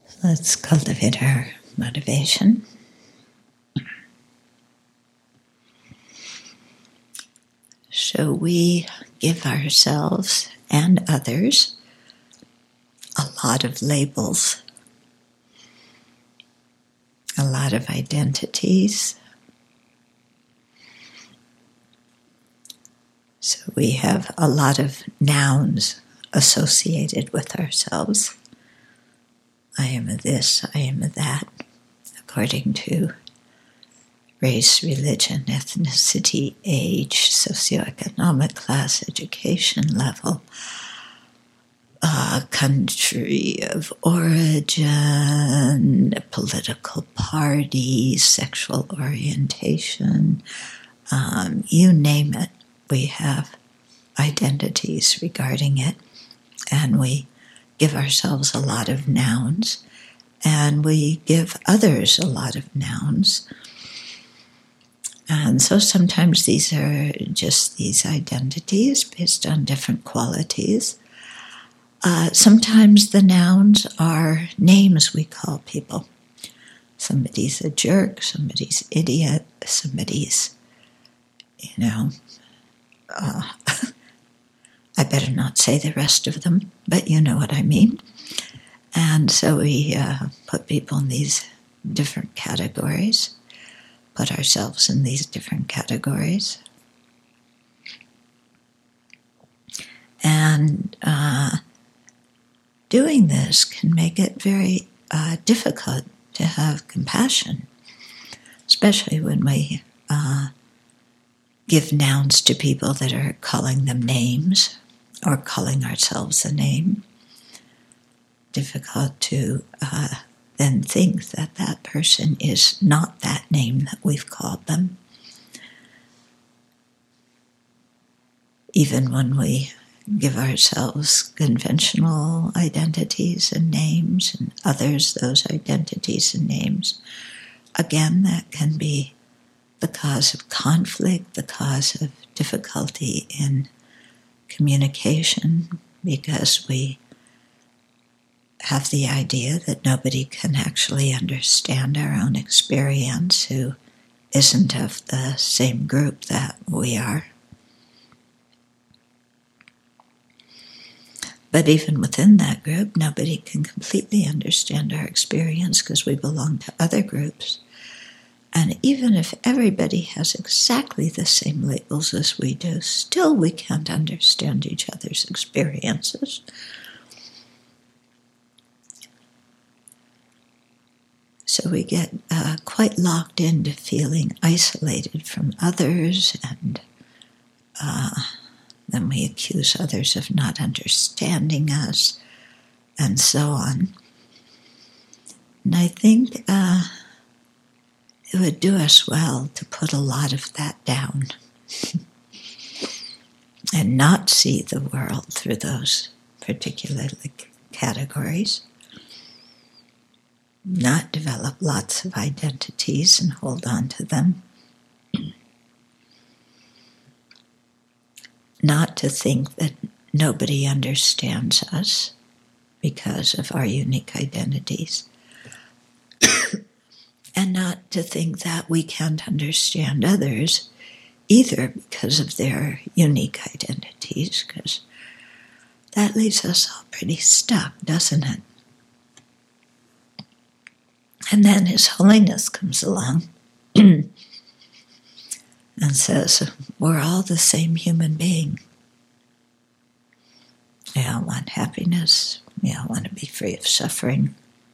Let's cultivate our motivation. So we give ourselves and others a lot of labels, a lot of identities. So we have a lot of nouns associated with ourselves. I am a this, I am a that, according to race, religion, ethnicity, age, socioeconomic class, education level, country of origin, political party, sexual orientation, you name it. We have identities regarding it, and we give ourselves a lot of nouns, and we give others a lot of nouns. And so sometimes these are just these identities based on different qualities. Sometimes the nouns are names we call people. Somebody's a jerk, somebody's idiot, somebody's, I better not say the rest of them, but you know what I mean. And so we put people in these different categories, put ourselves in these different categories. And doing this can make it very difficult to have compassion, especially when we give nouns to people that are calling them names or calling ourselves a name. Difficult to then think that that person is not that name that we've called them. Even when we give ourselves conventional identities and names, and others those identities and names, again, that can be the cause of conflict, the cause of difficulty in communication, because we have the idea that nobody can actually understand our own experience who isn't of the same group that we are. But even within that group, nobody can completely understand our experience because we belong to other groups. And even if everybody has exactly the same labels as we do, still we can't understand each other's experiences. So we get quite locked into feeling isolated from others, and then we accuse others of not understanding us, and so on. And I think it would do us well to put a lot of that down and not see the world through those particular categories. Not develop lots of identities and hold on to them. Not to think that nobody understands us because of our unique identities. And not to think that we can't understand others either because of their unique identities, because that leaves us all pretty stuck, doesn't it? And then His Holiness comes along and says, we're all the same human being. We all want happiness. We all want to be free of suffering.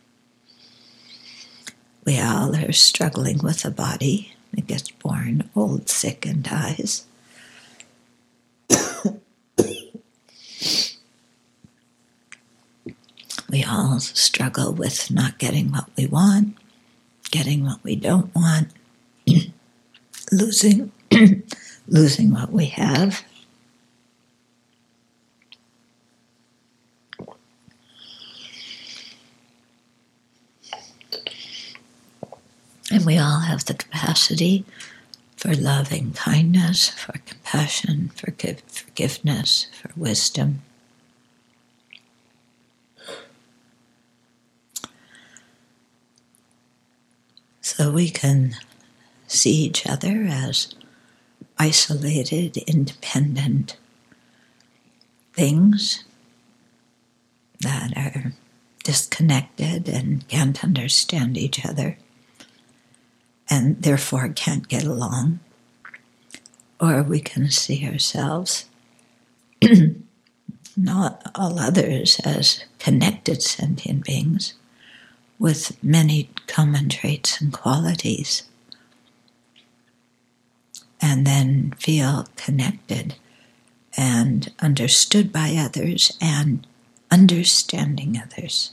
We all are struggling with a body that gets born old, sick, and dies. We all struggle with not getting what we want, getting what we don't want, losing what we have. And we all have the capacity for love and kindness, for compassion, for forgiveness, for wisdom. So we can see each other as isolated, independent things that are disconnected and can't understand each other and therefore can't get along. Or we can see ourselves, not all others, as connected sentient beings with many common traits and qualities, and then feel connected and understood by others and understanding others.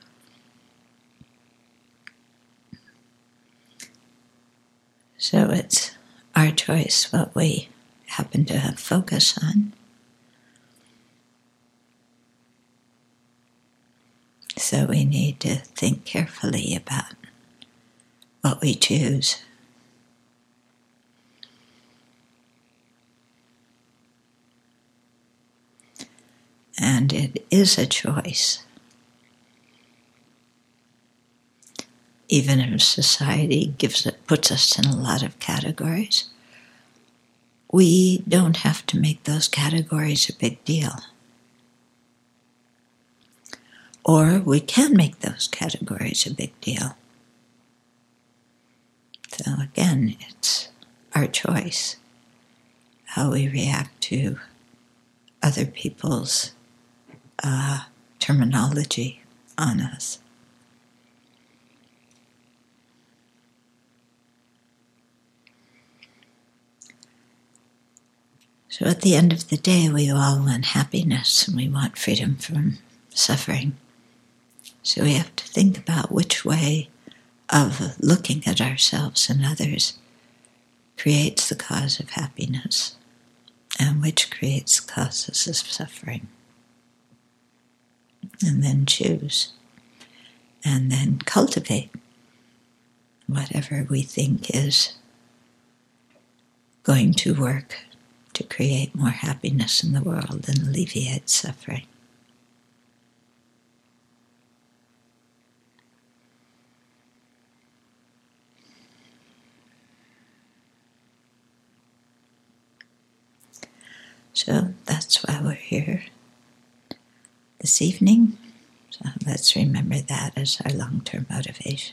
So it's our choice what we happen to focus on. So we need to think carefully about what we choose. And it is a choice. Even if society puts us in a lot of categories, we don't have to make those categories a big deal. Or we can make those categories a big deal. So again, it's our choice how we react to other people's terminology on us. So at the end of the day, we all want happiness and we want freedom from suffering. So we have to think about which way of looking at ourselves and others creates the cause of happiness and which creates the causes of suffering. And then choose. And then cultivate whatever we think is going to work to create more happiness in the world and alleviate suffering. So that's why we're here this evening. So let's remember that as our long-term motivation.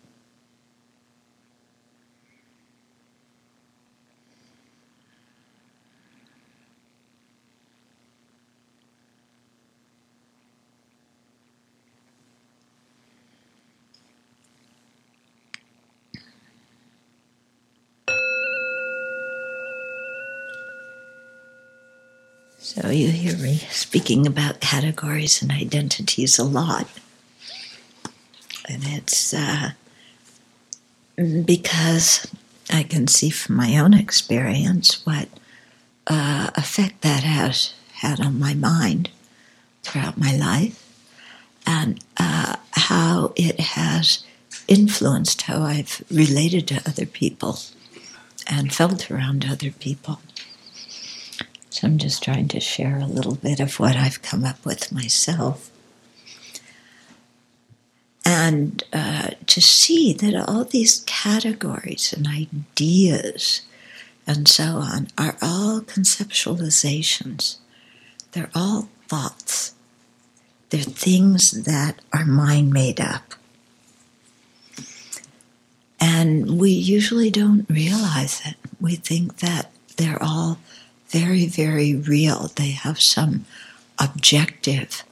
So you hear me speaking about categories and identities a lot. And it's because I can see from my own experience what effect that has had on my mind throughout my life, and how it has influenced how I've related to other people and felt around other people. So I'm just trying to share a little bit of what I've come up with myself. And to see that all these categories and ideas and so on are all conceptualizations. They're all thoughts. They're things that are mind made up. And we usually don't realize it. We think that they're all very, very real. They have some objective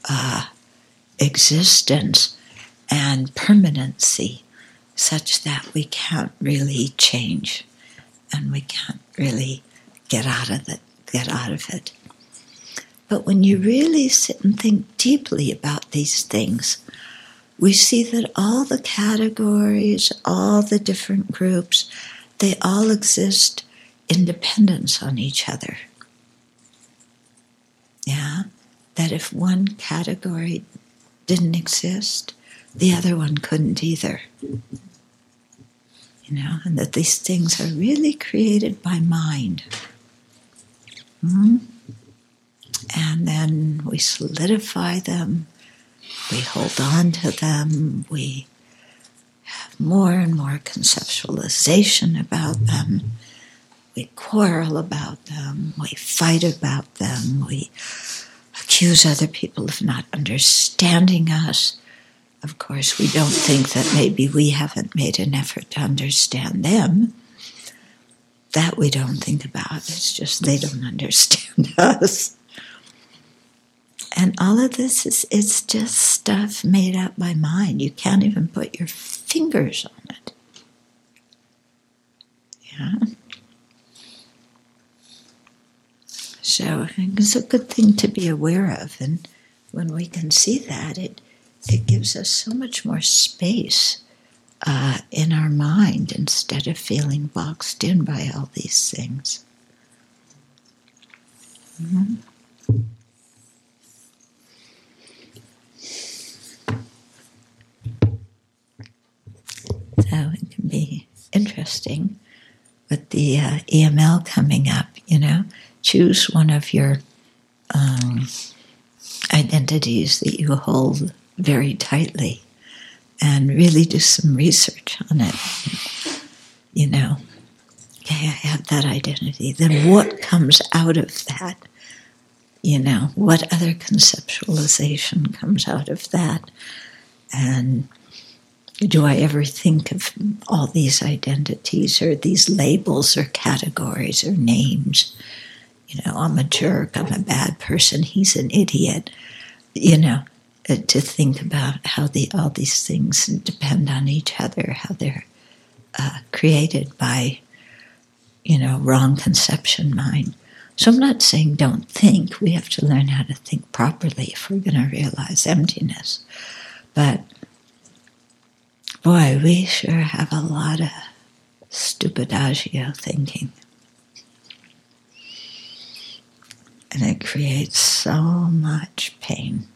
existence and permanency such that we can't really change and we can't really get out of it. But when you really sit and think deeply about these things, we see that all the categories, all the different groups, they all exist in dependence on each other. Yeah? That if one category didn't exist, the other one couldn't either. And that these things are really created by mind. And then we solidify them, we hold on to them, we have more and more conceptualization about them. We quarrel about them, we fight about them, we accuse other people of not understanding us. Of course, we don't think that maybe we haven't made an effort to understand them. That we don't think about. It's just they don't understand us. And all of this it's just stuff made up by mind. You can't even put your fingers on it. Yeah. So it's a good thing to be aware of. And when we can see that, it gives us so much more space in our mind instead of feeling boxed in by all these things. Mm-hmm. So it can be interesting with the EML coming up, choose one of your identities that you hold very tightly and really do some research on it. Okay, I have that identity. Then what comes out of that? What other conceptualization comes out of that? And do I ever think of all these identities or these labels or categories or names? I'm a jerk, I'm a bad person, he's an idiot. To think about how all these things depend on each other, how they're created by, wrong conception mind. So I'm not saying don't think. We have to learn how to think properly if we're going to realize emptiness. But boy, we sure have a lot of stupidagio thinking. And it creates so much pain.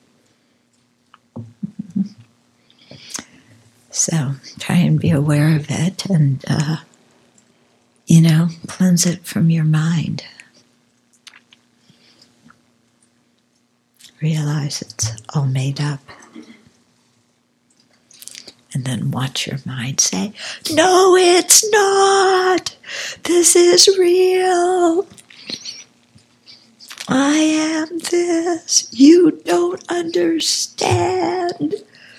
So try and be aware of it and, cleanse it from your mind. Realize it's all made up. And then watch your mind say, no, it's not. This is real. I am this. You don't understand.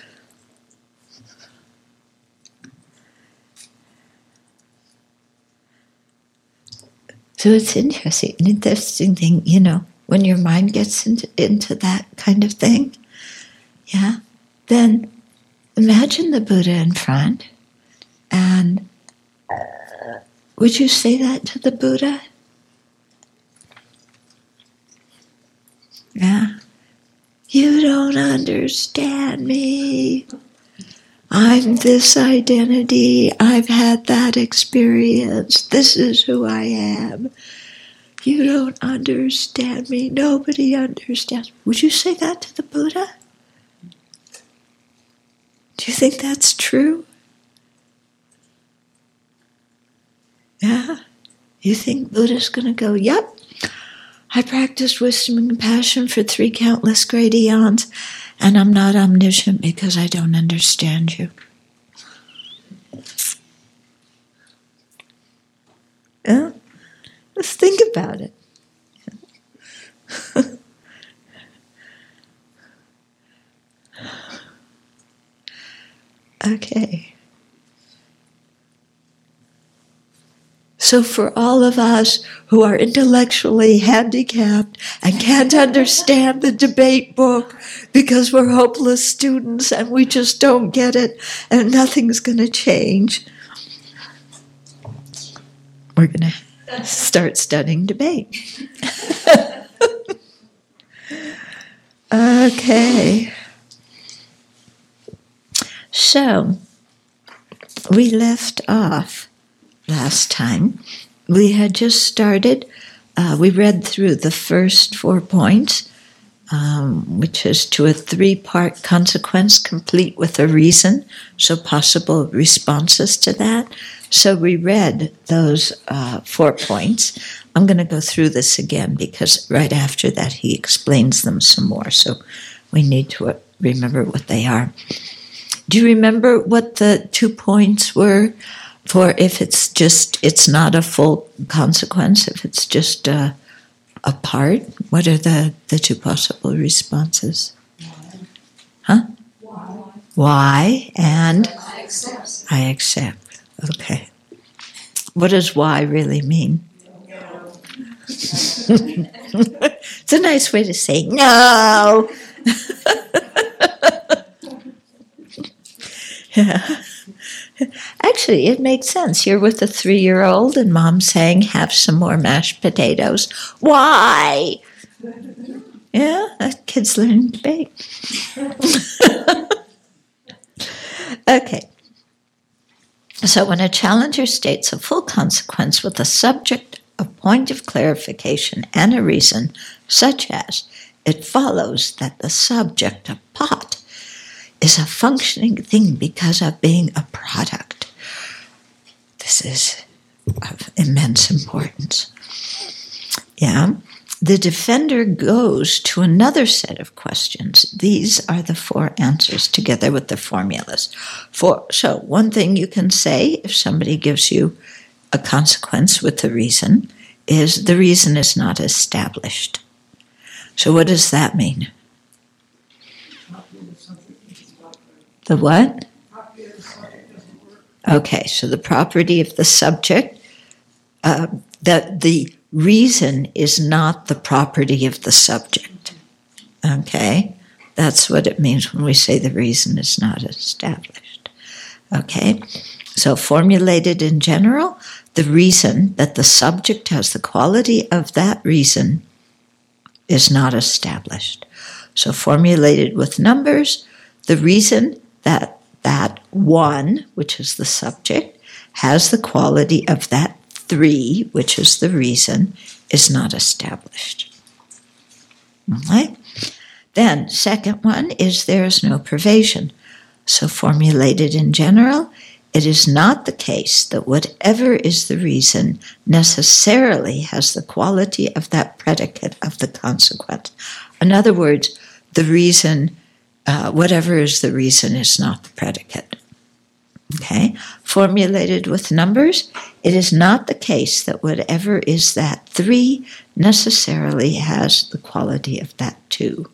So it's interesting. An interesting thing, when your mind gets into that kind of thing, yeah, then imagine the Buddha in front, and would you say that to the Buddha? Yeah. You don't understand me. I'm this identity. I've had that experience. This is who I am. You don't understand me. Nobody understands. Would you say that to the Buddha? Do you think that's true? Yeah? You think Buddha's going to go, yep, I practiced wisdom and compassion for 3 countless great eons, and I'm not omniscient because I don't understand you. Yeah? Let's think about it. Okay. So for all of us who are intellectually handicapped and can't understand the debate book because we're hopeless students and we just don't get it and nothing's going to change, we're going to start studying debate. Okay. So, we left off last time. We had just started, we read through the first 4 points, which is to a 3-part consequence complete with a reason, so possible responses to that. So we read those 4 points. I'm going to go through this again because right after that he explains them some more, so we need to remember what they are. Do you remember what the 2 points were for if it's not a full consequence, if it's just a part? What are the 2 possible responses? Huh? Why and I accept. Okay. What does why really mean? It's a nice way to say no. Yeah. Actually, it makes sense. You're with a 3-year-old and mom's saying, have some more mashed potatoes. Why? Yeah, kids learn to bake. Okay. So when a challenger states a full consequence with a subject, a point of clarification, and a reason, such as, it follows that the subject, a pot, is a functioning thing because of being a product. This is of immense importance. Yeah. The defender goes to another set of questions. These are the 4 answers together with the formulas. So one thing you can say if somebody gives you a consequence with the reason is the reason is not established. So what does that mean? The what? Okay, so the property of the subject, that the reason is not the property of the subject. Okay? That's what it means when we say the reason is not established. Okay? So formulated in general, the reason that the subject has the quality of that reason is not established. So formulated with numbers, the reason that that 1, which is the subject, has the quality of that 3, which is the reason, is not established. Okay? Then, second one is there is no privation. So formulated in general, it is not the case that whatever is the reason necessarily has the quality of that predicate of the consequence. In other words, the reason, whatever is the reason is not the predicate. Okay? Formulated with numbers, it is not the case that whatever is that 3 necessarily has the quality of that 2.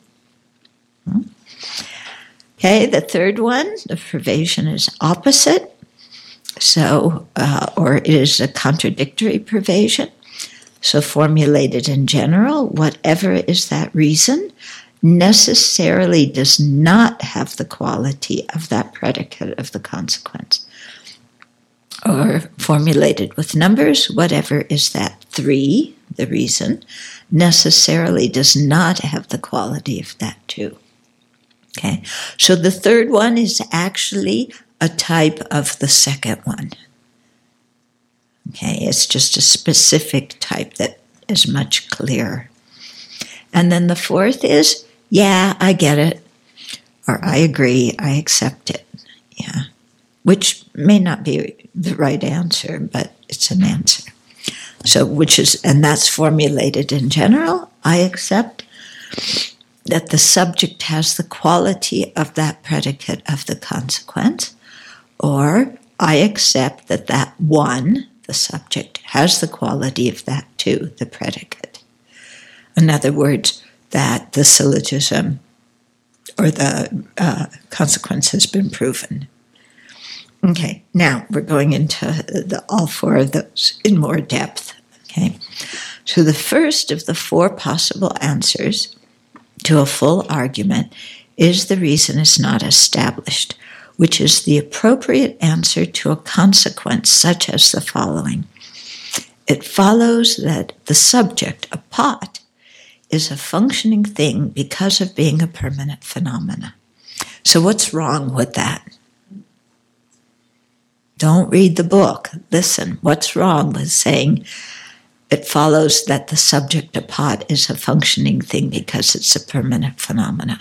Okay, the third one, the privation is opposite. So, or it is a contradictory privation. So formulated in general, whatever is that reason necessarily does not have the quality of that predicate of the consequence. Or formulated with numbers, whatever is that 3, the reason, necessarily does not have the quality of that 2. Okay, so the third one is actually a type of the second one. Okay, it's just a specific type that is much clearer. And then the fourth is, yeah, I get it, or I agree, I accept it. Yeah, which may not be the right answer, but it's an answer. So, and that's formulated in general. I accept that the subject has the quality of that predicate of the consequence, or I accept that that 1, the subject, has the quality of that 2, the predicate. In other words, that the syllogism or the consequence has been proven. Okay, now we're going into all 4 of those in more depth. Okay, so the first of the 4 possible answers to a full argument is the reason is not established, which is the appropriate answer to a consequence such as the following. It follows that the subject, a pot, is a functioning thing because of being a permanent phenomena. So what's wrong with that? Don't read the book. Listen, what's wrong with saying it follows that the subject, a pot, is a functioning thing because it's a permanent phenomena?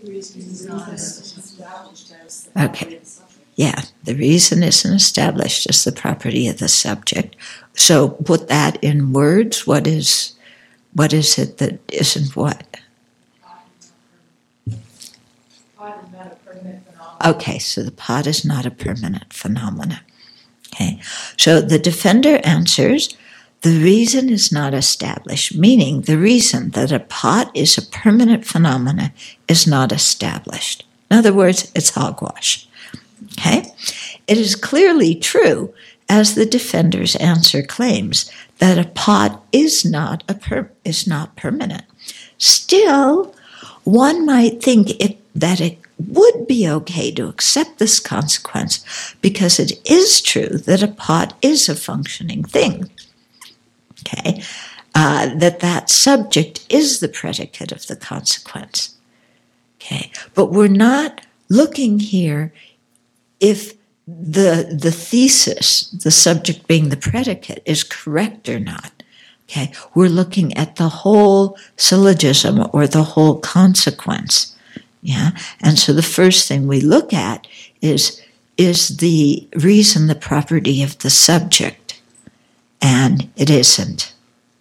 Okay. Yeah, the reason isn't established as the property of the subject. So put that in words. What is it that isn't what? pot is not a permanent phenomenon. Okay, so the pot is not a permanent phenomenon. Okay, so the defender answers, the reason is not established, meaning the reason that a pot is a permanent phenomenon is not established. In other words, it's hogwash. Okay? It is clearly true, as the defender's answer claims, that a pot is not permanent. Still, one might think that it would be okay to accept this consequence because it is true that a pot is a functioning thing. Okay, that subject is the predicate of the consequence. Okay, but we're not looking here if the thesis, the subject being the predicate, is correct or not. Okay, we're looking at the whole syllogism or the whole consequence. Yeah, and so the first thing we look at is the reason the property of the subject, and it isn't.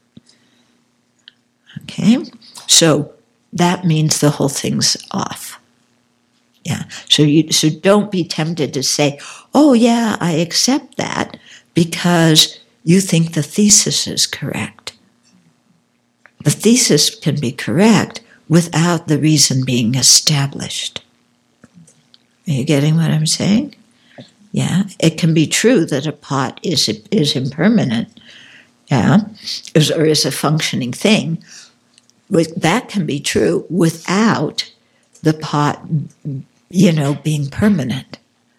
Okay, so that means the whole thing's off. Yeah, so don't be tempted to say, "Oh yeah, I accept that," because you think the thesis is correct. The thesis can be correct without the reason being established. Are you getting what I'm saying? Yeah, it can be true that a pot is impermanent, yeah, or is a functioning thing. That can be true without the pot, being permanent.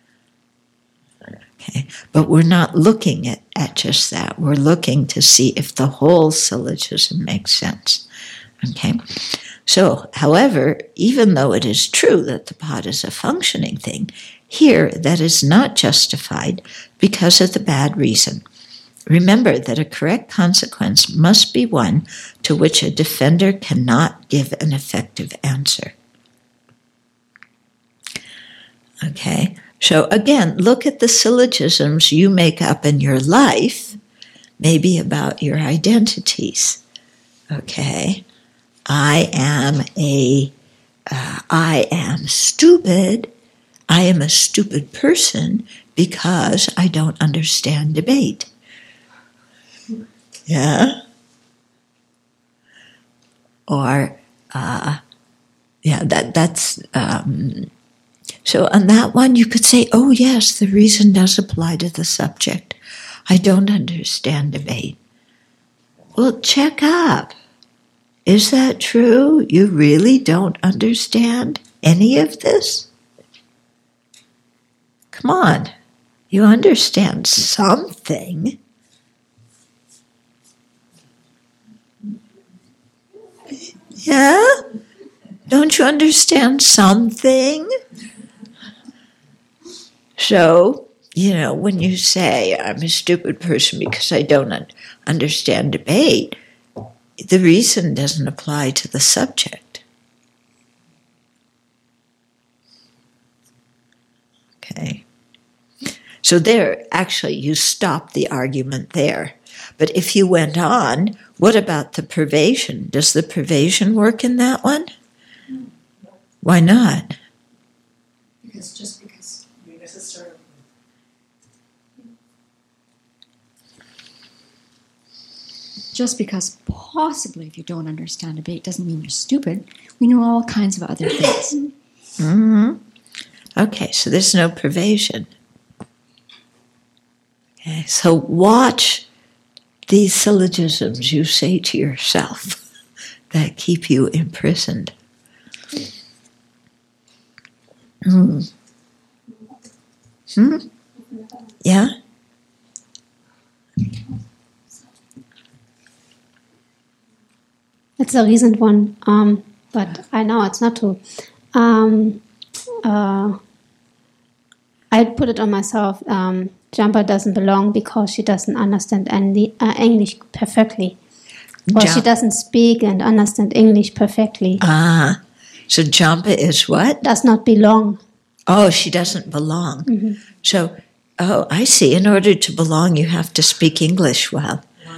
Okay, but we're not looking at just that. We're looking to see if the whole syllogism makes sense. Okay. So, however, even though it is true that the pot is a functioning thing, here that is not justified because of the bad reason. Remember that a correct consequence must be one to which a defender cannot give an effective answer. Okay, so again, look at the syllogisms you make up in your life, maybe about your identities. Okay. I am stupid. I am a stupid person because I don't understand debate. Yeah? Or, that's, so on that one you could say, oh yes, the reason does apply to the subject. I don't understand debate. Well, check up. Is that true? You really don't understand any of this? Come on. You understand something. Yeah? Don't you understand something? So, when you say, I'm a stupid person because I don't understand debate, the reason doesn't apply to the subject. Okay. So there, actually, you stop the argument there. But if you went on, what about the pervasion? Does the pervasion work in that one? Why not? Just because you necessarily. Just because possibly if you don't understand debate doesn't mean you're stupid. We know all kinds of other things. Mm-hmm. Okay, so there's no pervasion. Okay, so watch these syllogisms you say to yourself that keep you imprisoned. Yeah? It's a recent one, but I know it's not true. I put it on myself. Jumper doesn't belong because she doesn't understand English perfectly. Or she doesn't speak and understand English perfectly. So Jumper is what? Does not belong. Oh, she doesn't belong. Mm-hmm. So, I see. In order to belong, you have to speak English well.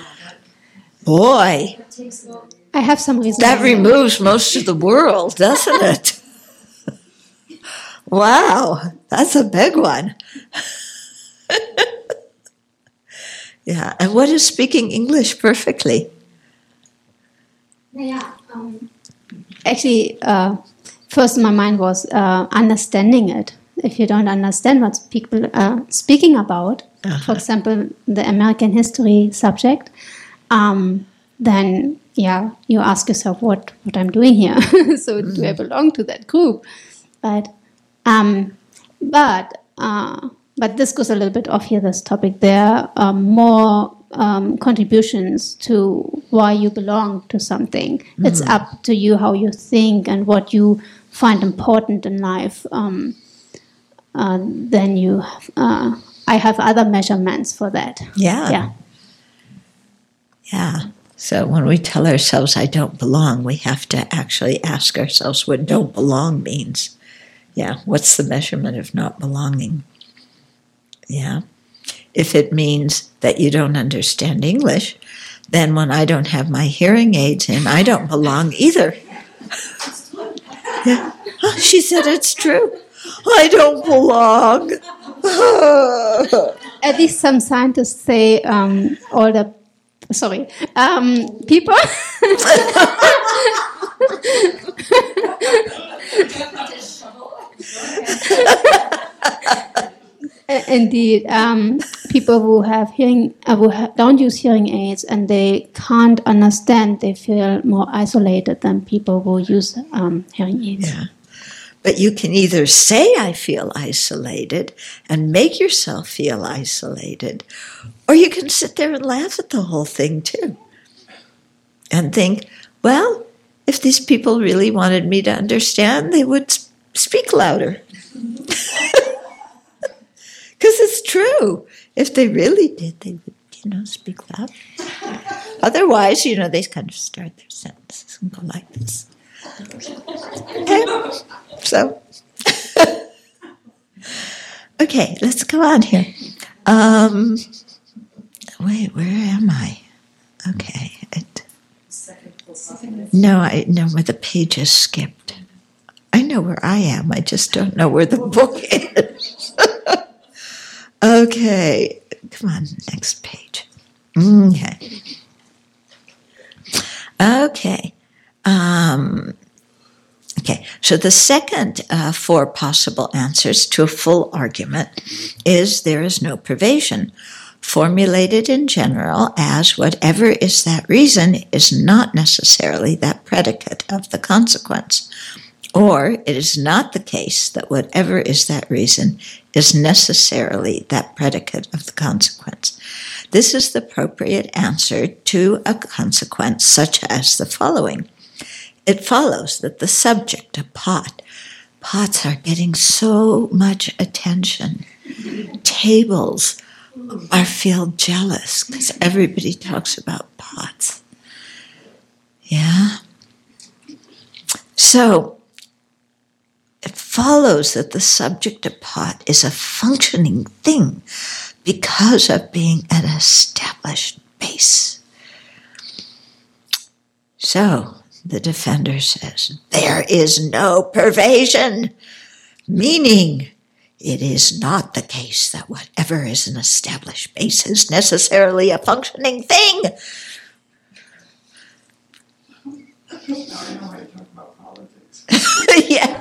Boy, I have some reasons. that removes most of the world, doesn't it? Wow, that's a big one. Yeah, and what is speaking English perfectly? Yeah. Actually, first in my mind was understanding it. If you don't understand what people are speaking about, for example, the American history subject, then you ask yourself what I'm doing here. So do I belong to that group? But this goes a little bit off here. This topic. There are more contributions to why you belong to something. It's up to you how you think and what you find important in life. Then you, I have other measurements for that. Yeah. So when we tell ourselves, I don't belong, we have to actually ask ourselves what don't belong means. Yeah, what's the measurement of not belonging? Yeah. If it means that you don't understand English, then when I don't have my hearing aids in, I don't belong either. Yeah. Oh, she said it's true. I don't belong. At least some scientists say people. Indeed, people who have don't use hearing aids and they can't understand, they feel more isolated than people who use hearing aids. Yeah. But you can either say, I feel isolated, and make yourself feel isolated, or you can sit there and laugh at the whole thing, too. And think, well, if these people really wanted me to understand, they would speak louder. Because it's true. If they really did, they would, speak loud. Otherwise, they kind of start their sentences and go like this. Okay, so, okay, let's go on here. Wait, where am I? Okay. No, where the page is skipped. I know where I am, I just don't know where the book is. Okay, come on, next page. Okay. Okay, so the second four possible answers to a full argument is there is no privation, formulated in general as whatever is that reason is not necessarily that predicate of the consequence. Or it is not the case that whatever is that reason is necessarily that predicate of the consequence. This is the appropriate answer to a consequence such as the following. It follows that the subject, a pot, pots are getting so much attention. Tables feel jealous because everybody talks about pots. Yeah? So, it follows that the subject of pot is a functioning thing because of being an established base. So, the defender says, there is no pervasion, meaning it is not the case that whatever is an established base is necessarily a functioning thing. I know how you talk about politics. Yeah.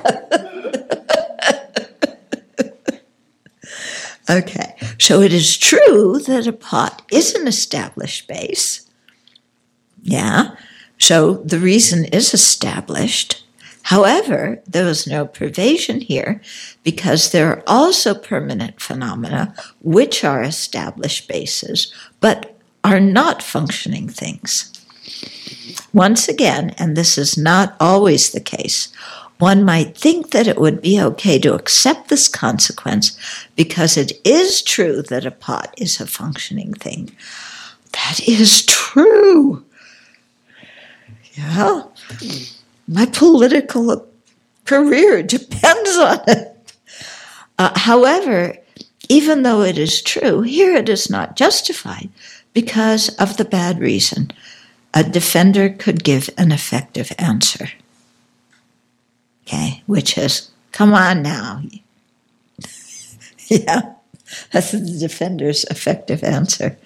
Okay, so it is true that a pot is an established base. Yeah, so the reason is established. However, there is no pervasion here because there are also permanent phenomena which are established bases but are not functioning things. Once again, and this is not always the case, one might think that it would be okay to accept this consequence because it is true that a pot is a functioning thing. That is true. Yeah. My political career depends on it. However, even though it is true, here it is not justified because of the bad reason. A defender could give an effective answer, okay, which has Come on now. Yeah, that's the defender's effective answer.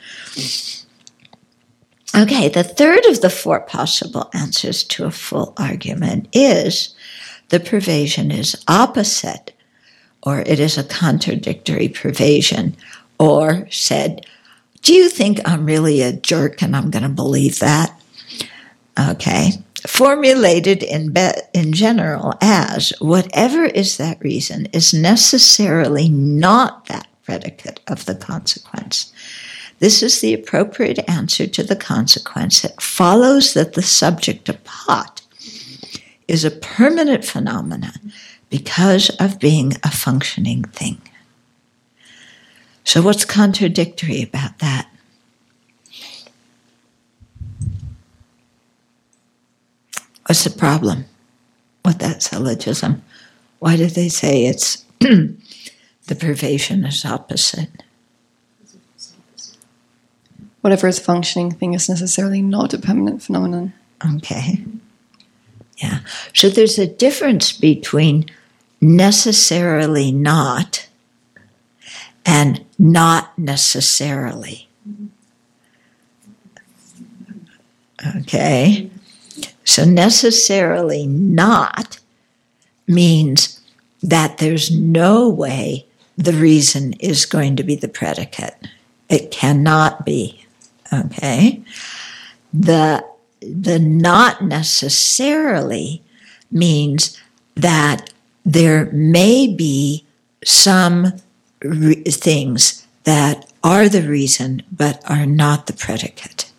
Okay, the third of the four possible answers to a full argument is the pervasion is opposite, or it is a contradictory pervasion, or said, do you think I'm really a jerk and I'm going to believe that? Okay, formulated in general as whatever is that reason is necessarily not that predicate of the consequence. This is the appropriate answer to the consequence that follows that the subject of pot is a permanent phenomenon because of being a functioning thing. So what's contradictory about that? What's the problem with that syllogism? Why did they say it's the pervasion is opposite? Whatever is a functioning thing is necessarily not a permanent phenomenon. Okay. Yeah. So there's a difference between necessarily not and not necessarily. Okay. So necessarily not means that there's no way the reason is going to be the predicate. It cannot be. Okay? The not necessarily means that there may be some things that are the reason but are not the predicate.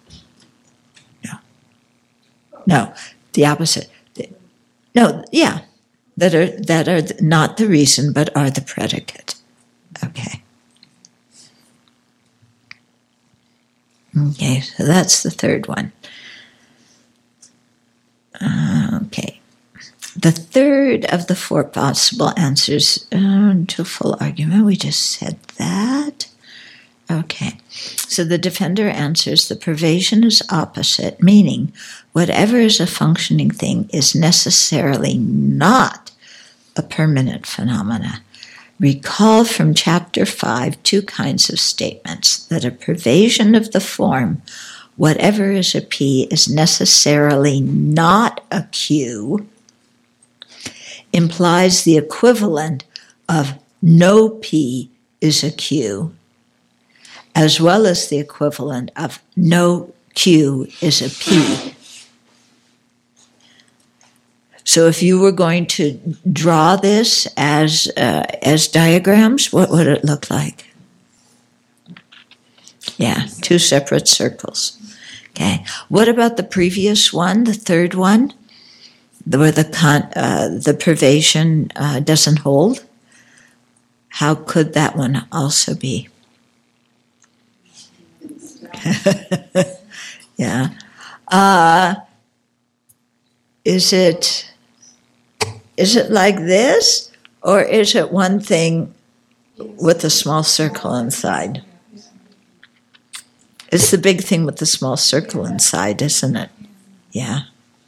No, the opposite. No, yeah, that are not the reason but are the predicate. Okay. Okay, so that's the third one. Okay. The third of the four possible answers to a full argument, we just said that. Okay. So the defender answers the pervasion is opposite, meaning whatever is a functioning thing is necessarily not a permanent phenomena. Recall from chapter 5 two kinds of statements: that a pervasion of the form, whatever is a P is necessarily not a Q, implies the equivalent of no P is a Q, as well as the equivalent of no Q is a P. So if you were going to draw this as diagrams, what would it look like? Yeah, two separate circles. Okay. What about the previous one, the third one, where the pervasion doesn't hold? How could that one also be? Yeah. Is it like this, or is it one thing with a small circle inside? It's the big thing with the small circle inside, isn't it? Yeah.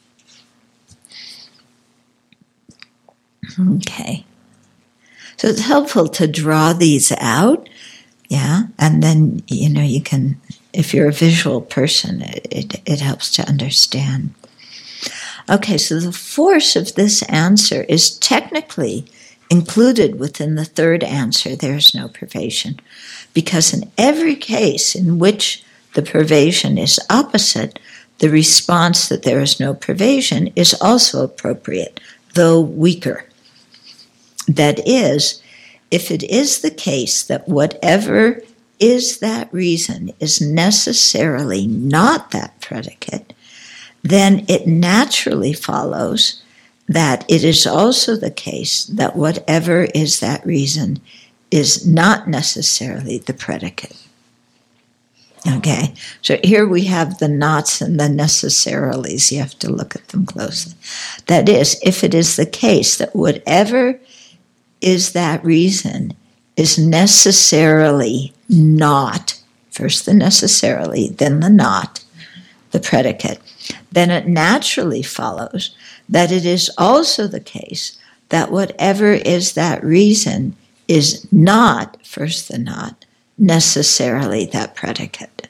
Okay. So it's helpful to draw these out, yeah, and then, you can, if you're a visual person, it helps to understand. Okay, so the force of this answer is technically included within the third answer, there is no pervasion, because in every case in which the pervasion is opposite, the response that there is no pervasion is also appropriate, though weaker. That is, if it is the case that whatever is that reason is necessarily not that predicate, then it naturally follows that it is also the case that whatever is that reason is not necessarily the predicate. Okay, so here we have the nots and the necessarily's. You have to look at them closely. That is, if it is the case that whatever is that reason is necessarily not, first the necessarily, then the not, the predicate, then it naturally follows that it is also the case that whatever is that reason is not, first the not, necessarily that predicate.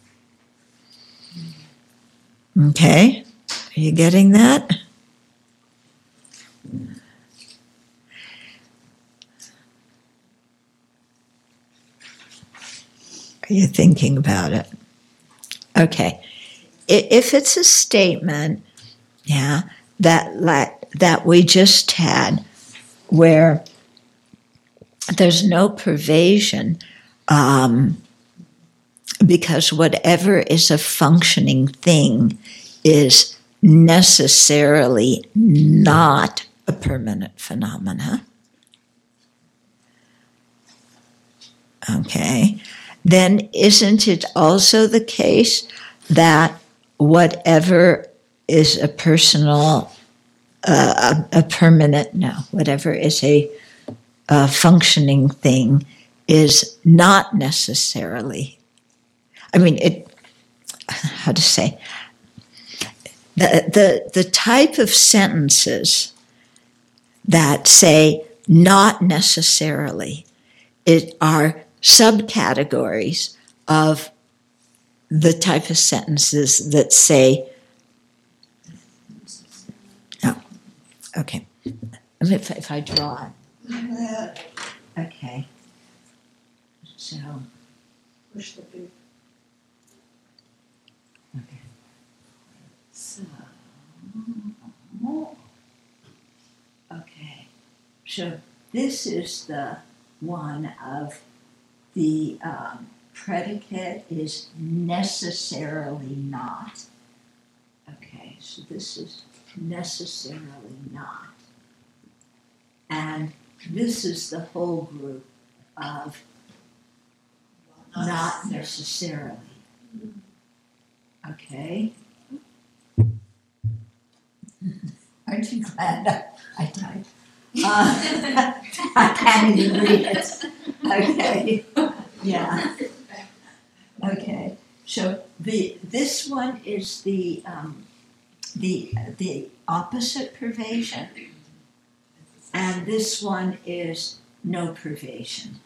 Okay? Are you getting that? Are you thinking about it? Okay. If it's a statement, yeah, that we just had, where there's no pervasion, because whatever is a functioning thing is necessarily not a permanent phenomena. Okay. Then isn't it also the case that whatever is a personal, whatever is a functioning thing is not necessarily, how to say, the type of sentences that say not necessarily, it are subcategories of the type of sentences that say, oh, okay. If I draw it. Okay. So, push the big. Okay. So, okay. So this is the one of the predicate is necessarily not. Okay, so this is necessarily not. And this is the whole group of not necessarily. Okay? Aren't you glad I typed? I can't even read it. Okay. Yeah. Okay. So this one is the opposite pervasion, and this one is no pervasion.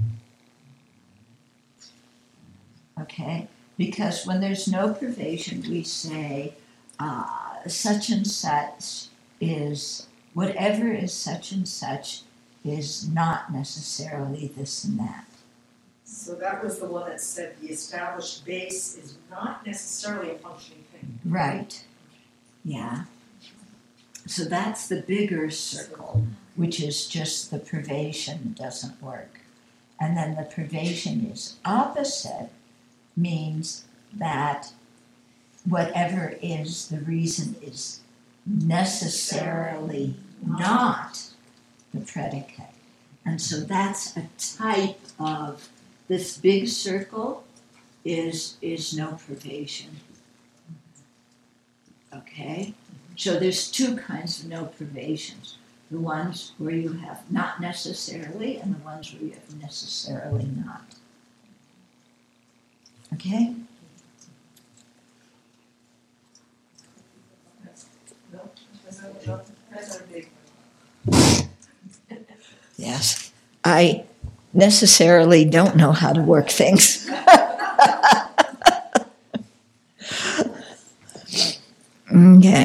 Okay, because when there's no pervasion, we say such and such is, whatever is such and such is not necessarily this and that. So that was the one that said the established base is not necessarily a functioning thing. Right. Yeah. So that's the bigger circle, which is just the pervasion doesn't work. And then the pervasion is opposite, means that whatever is the reason is necessarily not the predicate. And so that's a type of, this big circle is no pervasion. Okay? So there's two kinds of no pervasions. The ones where you have not necessarily and the ones where you have necessarily not. Okay? Yes. I necessarily don't know how to work things. Okay.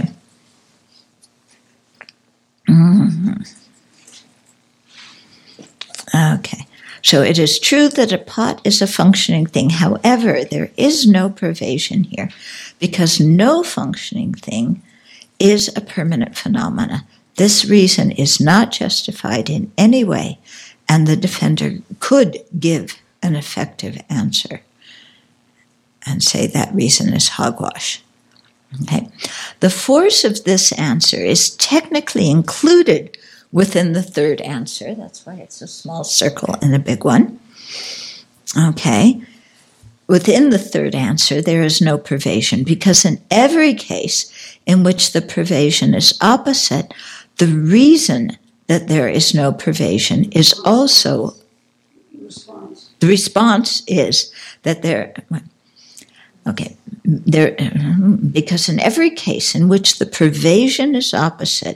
Okay. So it is true that a pot is a functioning thing. However, there is no pervasion here because no functioning thing is a permanent phenomena. This reason is not justified in any way, and the defender could give an effective answer and say that reason is hogwash. Okay. The force of this answer is technically included within the third answer. That's why it's a small circle and a big one. Okay. Within the third answer, there is no pervasion because in every case in which the pervasion is opposite, the reason that there is no pervasion is also the response is that there. Okay, because in every case in which the pervasion is opposite,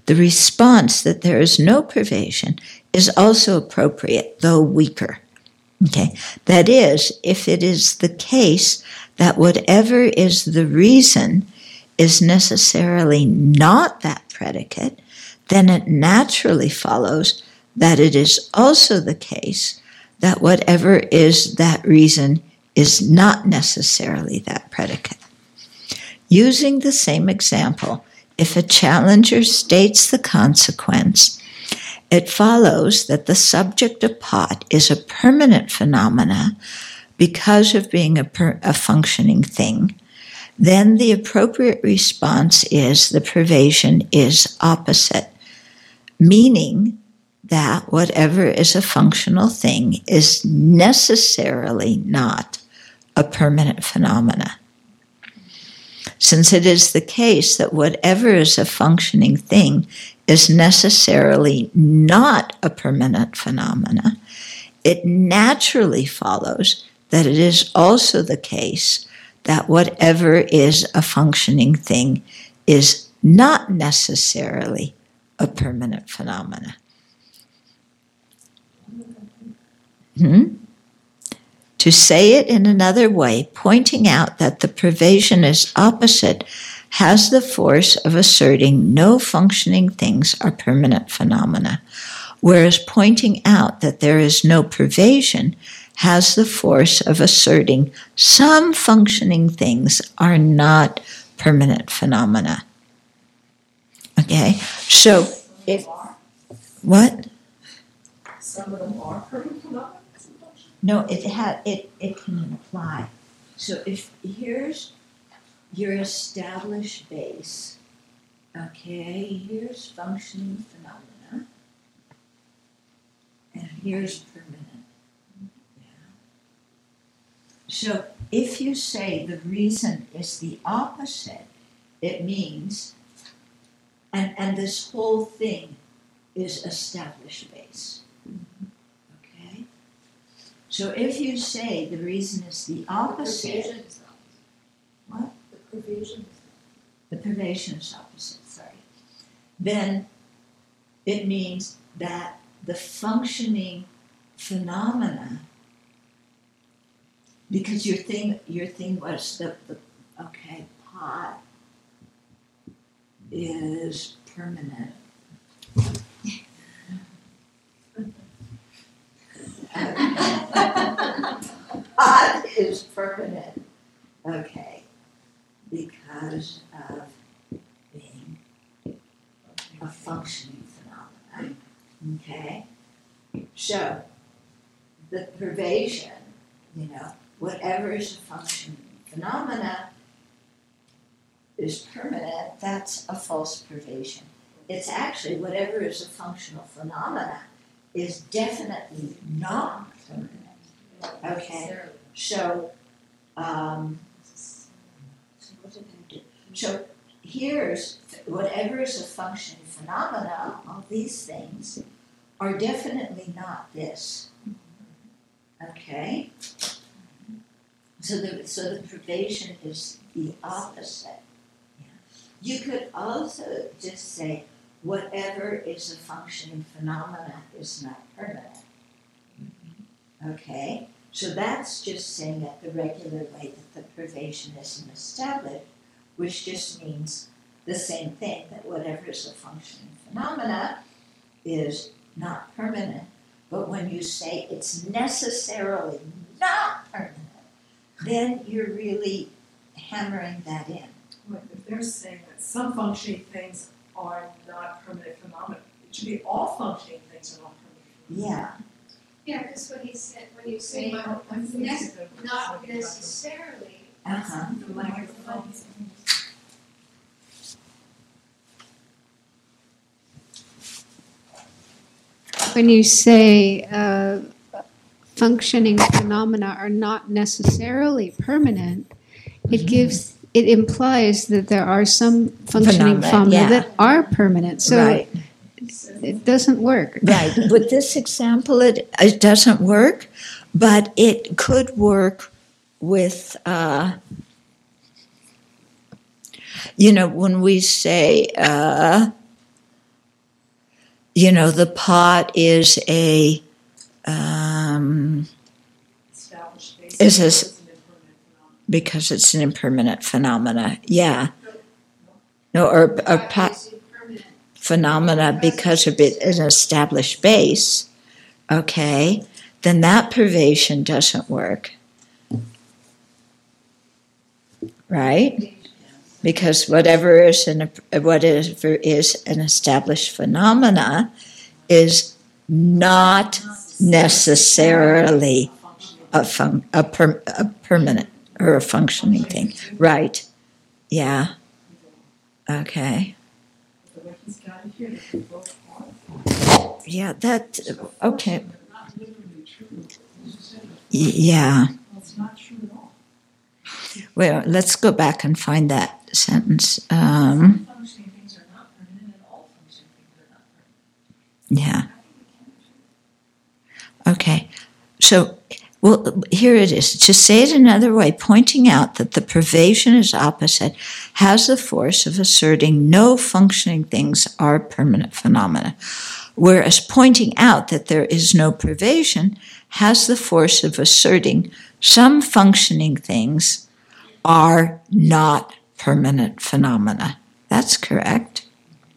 the response that there is no pervasion is also appropriate, though weaker. Okay, that is, if it is the case that whatever is the reason is necessarily not that predicate, then it naturally follows that it is also the case that whatever is that reason is not necessarily that predicate. Using the same example, if a challenger states the consequence, it follows that the subject of pot is a permanent phenomena because of being a functioning thing, then the appropriate response is the pervasion is opposite, meaning that whatever is a functional thing is necessarily not a permanent phenomena. Since it is the case that whatever is a functioning thing is necessarily not a permanent phenomena, it naturally follows that it is also the case that whatever is a functioning thing is not necessarily a permanent phenomena. To say it in another way, pointing out that the pervasion is opposite has the force of asserting no functioning things are permanent phenomena, whereas pointing out that there is no pervasion has the force of asserting some functioning things are not permanent phenomena. Okay, so if what? Some of them are permanent phenomena? No, it can imply. So if here's your established base, okay, here's functioning phenomena, and here's permanent. Yeah. So if you say the reason is the opposite, it means, and this whole thing is established base. Okay? So if you say the reason is the opposite, what? The pervasion is opposite, sorry. Then it means that the functioning phenomena, because your thing was the okay, pot is permanent. Pot is permanent, okay, because of being a functioning phenomenon, okay? So, the pervasion, whatever is a functioning phenomena is permanent, that's a false pervasion. It's actually whatever is a functional phenomena is definitely not permanent. Okay, so, so here's whatever is a functioning phenomena, all these things are definitely not this. Okay? So the pervasion is the opposite. You could also just say whatever is a functioning phenomena is not permanent. Okay? So that's just saying that the regular way that the pervasion isn't established, which just means the same thing, that whatever is a functioning phenomena is not permanent. But when you say it's necessarily not permanent, then you're really hammering that in. Like if they're saying that some functioning things are not permanent phenomena, it should be all functioning things are not permanent phenomena. Yeah. Yeah, because when you say not necessarily, The microphone. when you say functioning phenomena are not necessarily permanent, it implies that there are some functioning phenomena that are permanent. So Right. it doesn't work. Right. With this example, it doesn't work, but it could work with, when we say, the pot is a Established basis. Is this- It's an impermanent phenomenon. because it's an impermanent phenomena. Yeah. No, or a pot phenomena because of it is an established base. Okay, then that privation doesn't work. Right? Because whatever is an established phenomena is not necessarily a permanent or a functioning thing. Right. Yeah. Okay. The way he's got it here, that they both are. Yeah, that, okay. But not literally true. Yeah. Well, it's not true at all. Well, let's go back and find that sentence. Some functioning things are not permanent, and all functioning things are not permanent. Yeah. Okay. So, well, here it is. To say it another way, pointing out that the privation is opposite has the force of asserting no functioning things are permanent phenomena, whereas pointing out that there is no privation has the force of asserting some functioning things are not permanent phenomena. That's correct.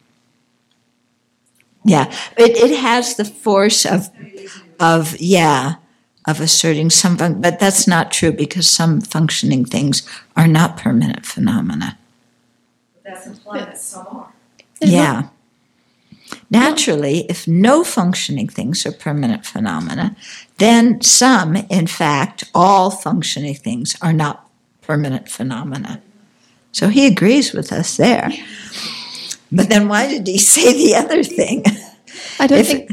Yeah, it has the force of asserting some, but that's not true because some functioning things are not permanent phenomena. But that's implying that some are. Yeah. Naturally, if no functioning things are permanent phenomena, then some, in fact, all functioning things are not permanent phenomena. So he agrees with us there. But then why did he say the other thing? I don't think.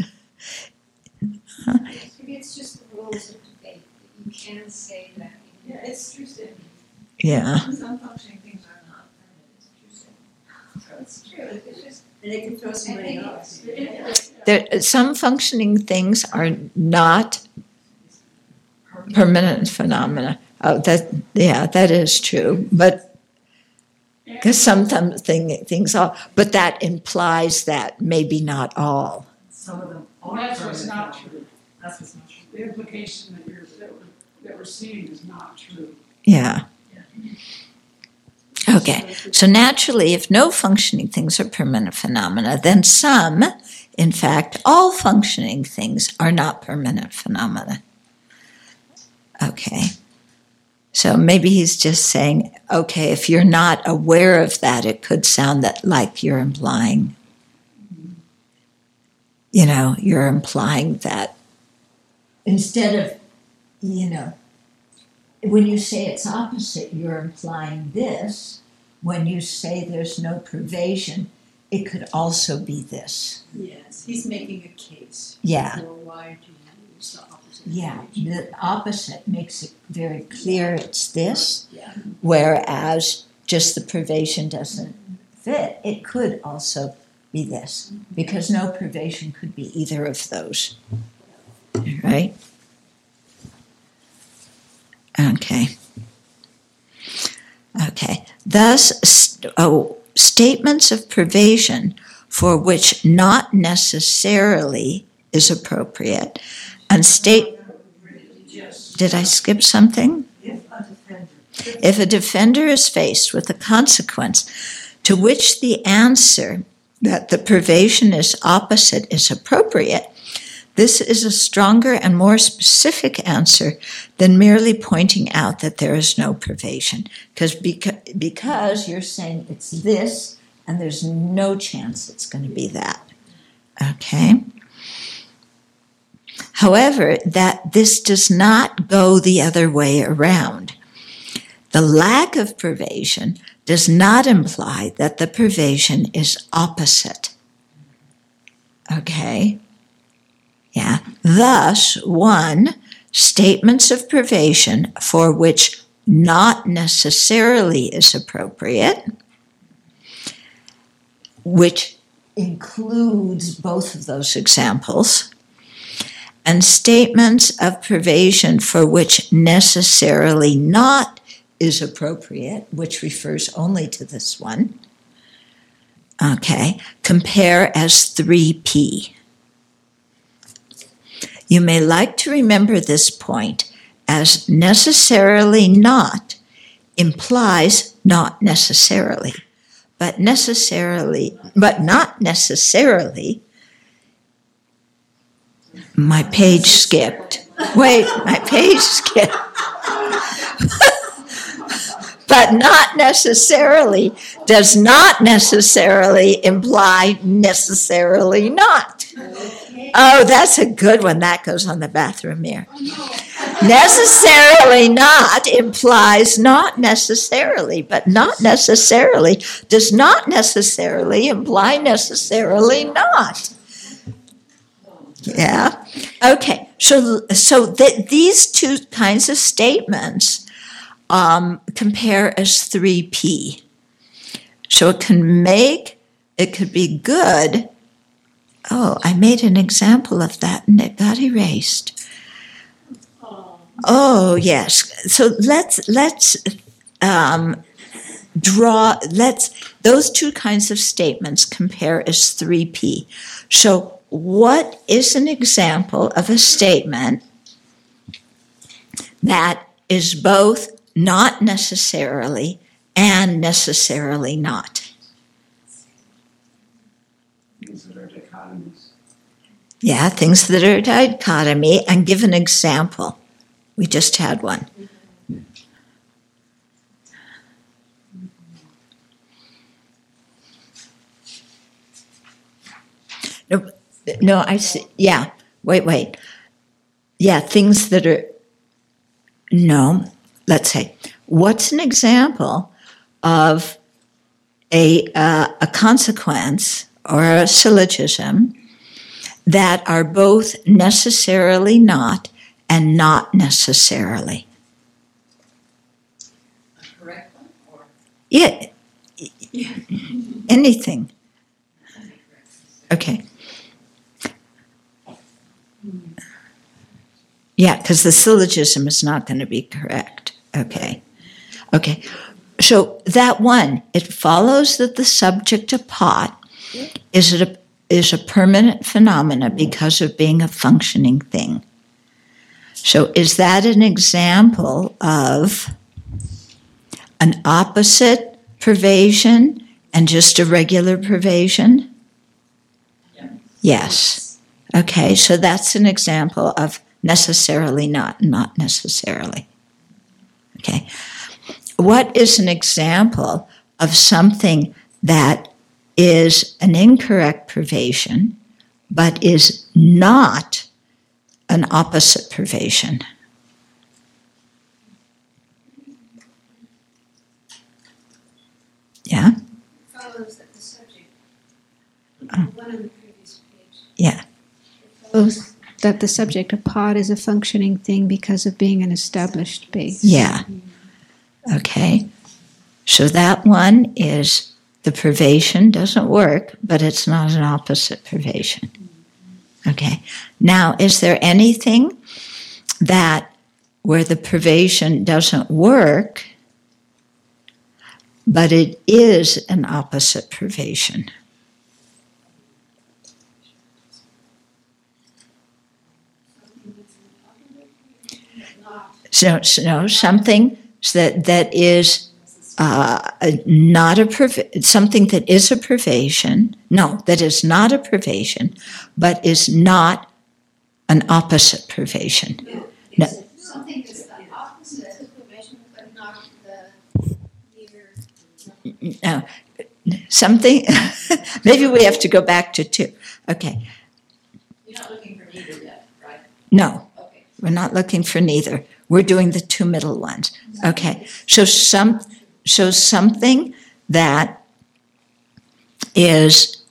Maybe it's just the rules of debate that you can say that. Yeah, it's true statement. Yeah. Some functioning things are not permanent, it's a true statement. So it's true, it's just. And they can throw somebody else. Some functioning things are not permanent phenomena. Oh, that is true. But because sometimes things are, but that implies that maybe not all. Some of them are. That's what's permanent not phenomena. true. That's what's not true. The implication that we're seeing is not true. Yeah. Okay, so naturally, if no functioning things are permanent phenomena, then some, in fact, all functioning things are not permanent phenomena. Okay, so maybe he's just saying, okay, if you're not aware of that, it could sound that like you're implying, you're implying that instead of, when you say it's opposite, you're implying this. When you say there's no privation, it could also be this. Yes, he's making a case. Yeah. For why do you use the opposite? Yeah, the opposite makes it very clear it's this, Yeah. whereas just the privation doesn't fit. It could also be this, because no privation could be either of those. Right? Okay. Thus, statements of privation for which not necessarily is appropriate, and Did I skip something? If a defender is faced with a consequence to which the answer that the privation is opposite is appropriate, this is a stronger and more specific answer than merely pointing out that there is no privation. Because you're saying it's this, and there's no chance it's going to be that. Okay? However, that this does not go the other way around. The lack of privation does not imply that the privation is opposite. Okay? Yeah. Thus, 1, statements of privation for which not necessarily is appropriate, which includes both of those examples, and statements of privation for which necessarily not is appropriate, which refers only to this one, Okay, compare as 3P. You may like to remember this point, as necessarily not implies not necessarily, but not necessarily. My page skipped. Wait, my page skipped. But not necessarily does not necessarily imply necessarily not. Oh, that's a good one. That goes on the bathroom mirror. Necessarily not implies not necessarily, but not necessarily does not necessarily imply necessarily not. Yeah. Okay. So these two kinds of statements compare as 3P. So it could be good. Oh, I made an example of that and it got erased. Oh, yes. So let's those two kinds of statements compare as 3P. So what is an example of a statement that is both not necessarily and necessarily not? Things that are dichotomies. Yeah, things that are dichotomy, and give an example. We just had one. No, I see. Yeah, wait. Yeah, things that are, no, let's say, what's an example of a consequence or a syllogism that are both necessarily not and not necessarily? A correct one? Or Yeah, anything. Okay. Yeah, because the syllogism is not going to be correct. Okay. So that one, it follows that the subject of pot is a permanent phenomena because of being a functioning thing. So is that an example of an opposite pervasion and just a regular pervasion? Yes. Okay, so that's an example of necessarily not necessarily. Okay. What is an example of something that is an incorrect pervasion but is not an opposite pervasion? Yeah? Follows that the subject, Oh. one on the previous page. Yeah. Follows that the subject of pot is a functioning thing because of being an established base. Yeah. Okay. So that one is the pervasion doesn't work, but it's not an opposite pervasion. Okay. Now, is there anything that where the pervasion doesn't work, but it is an opposite pervasion? So something that is not a something that is a pervasion. No, that is not a pervasion, but is not an opposite pervasion. No. Something that's the opposite of pervasion, but not the neither. No. Something. Maybe we have to go back to two. Okay. you're not looking for neither yet, right? No. Okay. We're not looking for neither. We're doing the two middle ones. Okay. So something that is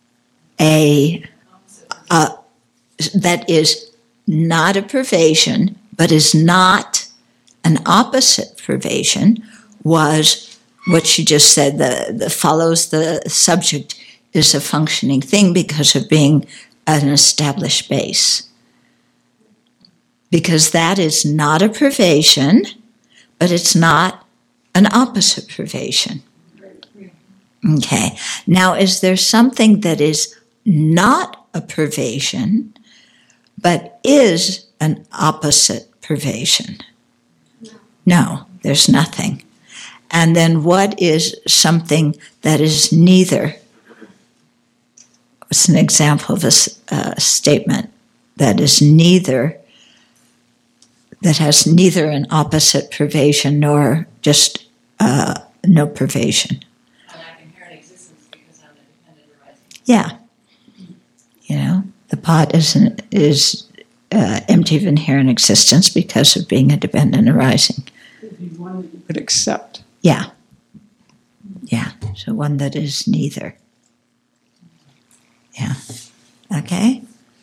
that is not a pervasion, but is not an opposite pervasion, was what she just said. The follows the subject is a functioning thing because of being an established base. Because that is not a pervasion, but it's not an opposite pervasion. Okay. Now, is there something that is not a privation, but is an opposite privation? No, there's nothing. And then what is something that is neither? What's an example of a statement that is neither, that has neither an opposite privation nor just no privation? I lack inherent existence because I'm a dependent arising. Yeah. You know, the pot is empty of inherent existence because of being a dependent arising. Could be one that you could accept. Yeah. Yeah. So one that is neither. Yeah. Okay?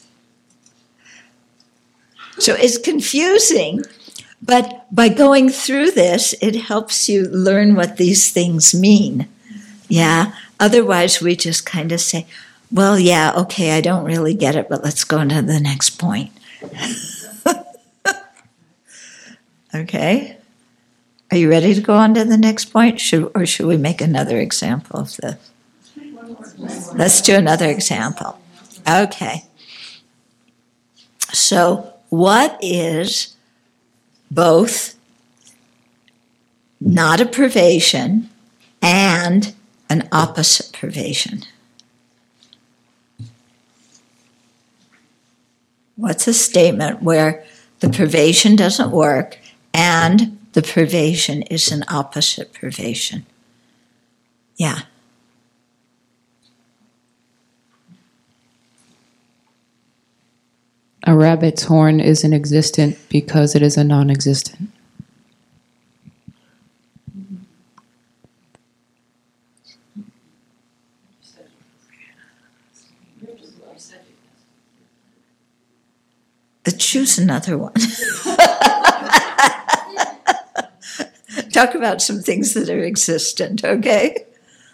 So it's confusing, but by going through this, it helps you learn what these things mean. Yeah? Otherwise, we just kind of say, well, yeah, okay, I don't really get it, but let's go on to the next point. Okay? Are you ready to go on to the next point? Or should we make another example of this? Let's do another example. Okay. So, what is both not a privation and an opposite privation? What's a statement where the privation doesn't work and the privation is an opposite privation? Yeah. A rabbit's horn isn't existent because it is a non-existent. Choose another one. Talk about some things that are existent, okay?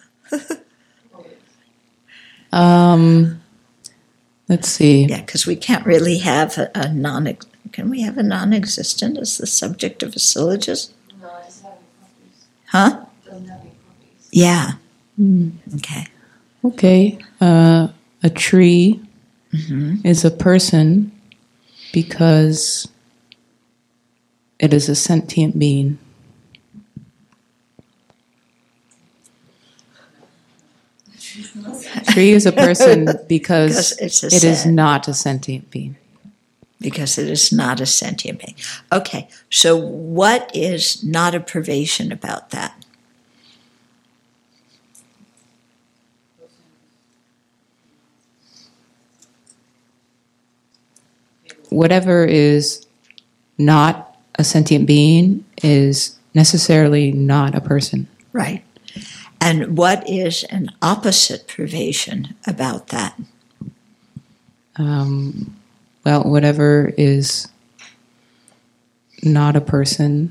Let's see. Yeah, because we can't really have a non. Can we have a non-existent as the subject of a syllogism? No, it doesn't have any properties. Huh? It doesn't have any properties. Yeah. Mm. Okay. Okay. A tree is a person because it is a sentient being. Tree is a person because it is not a sentient being. Because it is not a sentient being. Okay, so what is not a privation about that? Whatever is not a sentient being is necessarily not a person. Right. And what is an opposite privation about that? Well, whatever is not a person,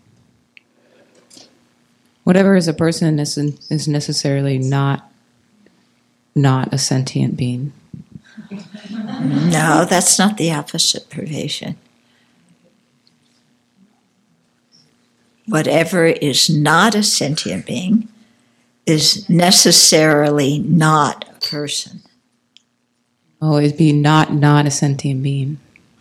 whatever is a person is necessarily not a sentient being. No, that's not the opposite privation. Whatever is not a sentient being is necessarily not a person. Oh, it'd be not a sentient being.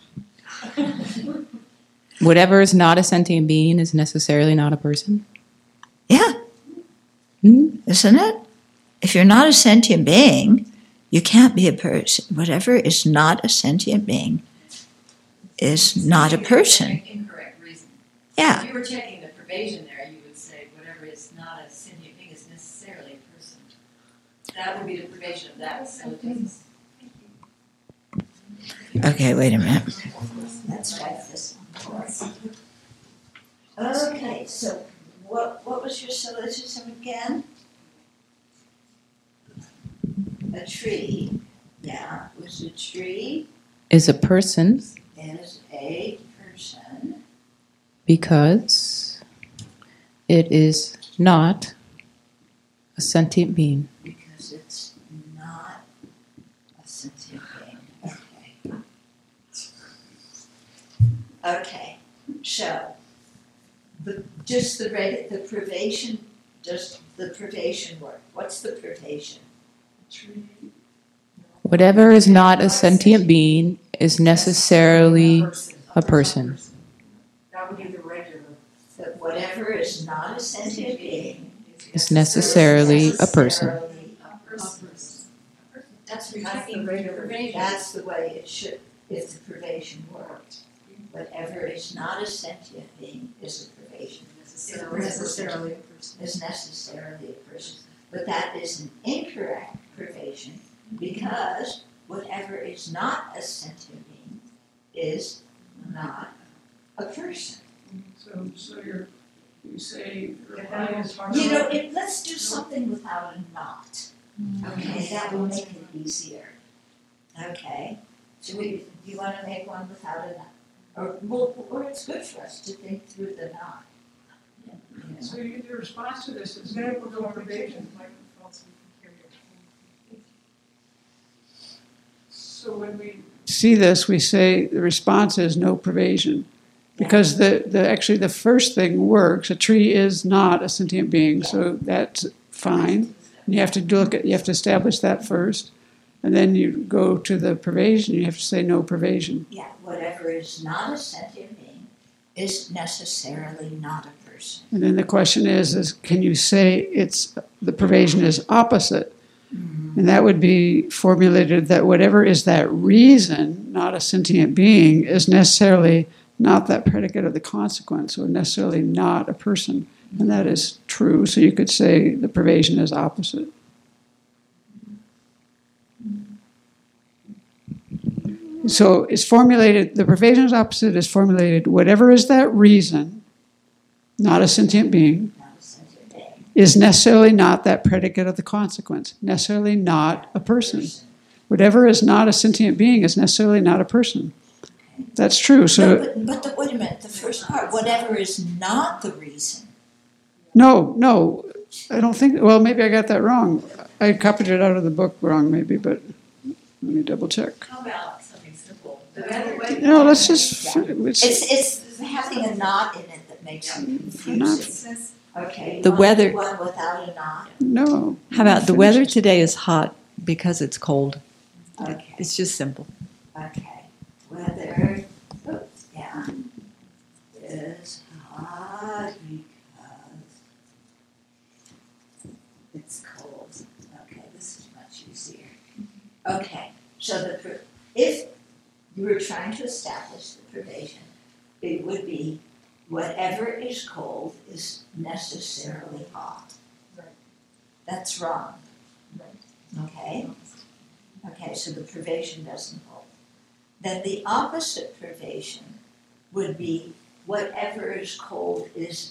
Whatever is not a sentient being is necessarily not a person? Yeah. Isn't it? If you're not a sentient being, you can't be a person. Whatever is not a sentient being is not a person. Incorrect reason. Yeah. If you were checking the privation there, you would say whatever is not a sentient being is necessarily a person. That would be the privation of that syllogism. Okay, wait a minute. Let's write this one. Okay, so what was your syllogism again? A tree, yeah, was a tree. Is a person. Is a person. Because it is not a sentient being. Because it's not a sentient being. Okay. Okay. So, just the privation, just the privation work? What's the privation? Whatever is not a sentient being is necessarily a person. That would be the regular. That whatever is not a sentient being Is necessarily a person. That's the regular. That's the way it should, if the privation worked. Whatever is not a sentient being is a privation. Necessarily a person. Is necessarily a person. But that is an incorrect privation because whatever is not a sentient being is not a person. So you say, Let's do something without a not. Okay, that will make it easier. Okay, do you want to make one without a not? Or it's good for us to think through the not. So the response to this is no privation. So when we see this, we say the response is no privation. Because actually the first thing works. A tree is not a sentient being, so that's fine. And you have to establish that first, and then you go to the privation. You have to say no privation. Yeah, whatever is not a sentient being is necessarily not a person. And then the question is can you say the privation is opposite? Mm-hmm. And that would be formulated that whatever is that reason, not a sentient being, is necessarily not that predicate of the consequence, or necessarily not a person. And that is true. So you could say the privation is opposite. So it's formulated, the privation is opposite is formulated, whatever is that reason, not a sentient being, is necessarily not that predicate of the consequence, necessarily not a person. Whatever is not a sentient being is necessarily not a person. That's true. So, but wait a minute. The first part, whatever is not the reason. No, I don't think. Well, maybe I got that wrong. I copied it out of the book wrong, maybe. But let me double check. How about something simple? No, let's just. It's having a not in it that makes it confusing. Okay. The weather. One without a not. No. How about the weather today is hot because it's cold? Okay. It's just simple. Okay. Weather, is hot because it's cold. Okay, this is much easier. Okay, so if you were trying to establish the privation, it would be whatever is cold is necessarily hot. Right. That's wrong. Right. Okay? Okay, so the privation doesn't hold. Then the opposite privation would be whatever is cold is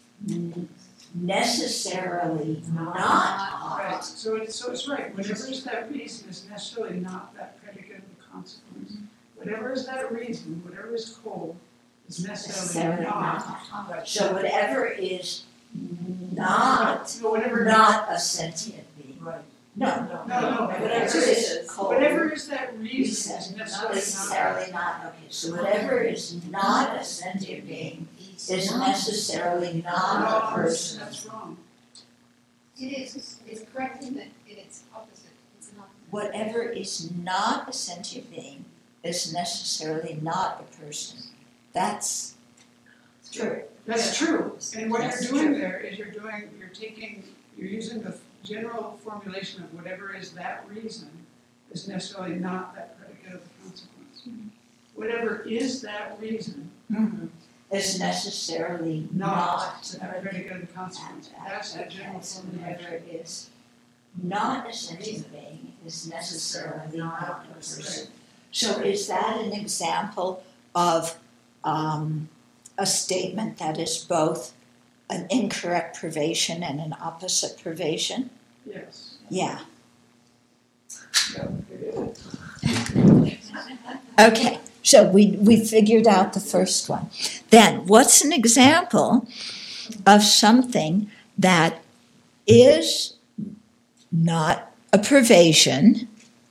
necessarily not hot. Right. So it's right. Whatever is that reason is necessarily not that predicate of the consequence. Whatever is that reason, whatever is cold, is necessarily not hot. So whatever is not a sentient being. Right. No. Whatever is cold. Whatever is that reason is necessarily not. Okay, so whatever is not a sentient being is necessarily not a person. That's wrong. It is. It's correct in that it's opposite. It's not. Whatever is not a sentient being is necessarily not a person. That's true. That's true. And what you're doing there is you're using the general formulation of whatever is that reason is necessarily not that predicate of the consequence. Mm-hmm. Whatever is that reason is necessarily not that predicate of the consequence. That's the general formulation. Whatever is not a sentient being is necessarily not a person. So is that an example of a statement that is both an incorrect privation and an opposite privation? Yes. Yeah. Yeah, it is. Okay, so we figured out the first one. Then, what's an example of something that is not a privation,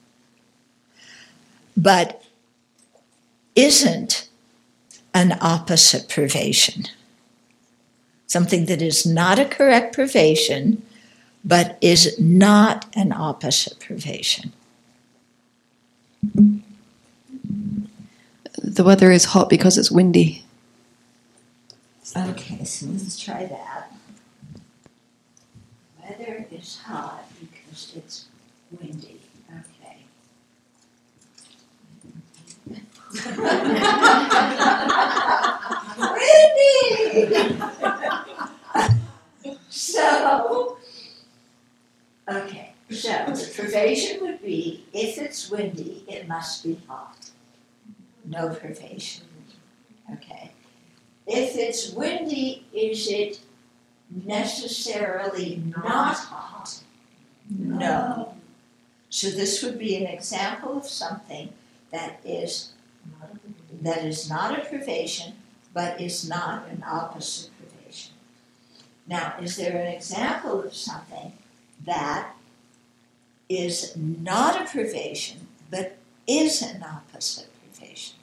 but isn't an opposite privation? Something that is not a correct privation, but is not an opposite privation. The weather is hot because it's windy. Okay, so let's try that. Weather is hot because it's windy. Okay. Windy! So the privation would be, if it's windy, it must be hot. No privation. Okay. If it's windy, is it necessarily not hot? No. So this would be an example of something that is not a privation, but is not an opposite privation. Now, is there an example of something that is not a privation, but is an opposite privation?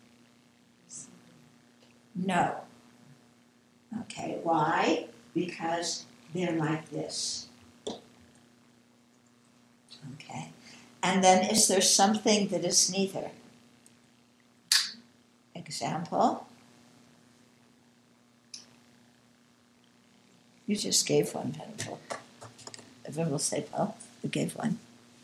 No. Okay, why? Because they're like this. Okay. And then is there something that is neither? Example. You just gave one, Venerable. Venerable Sepal, you gave one.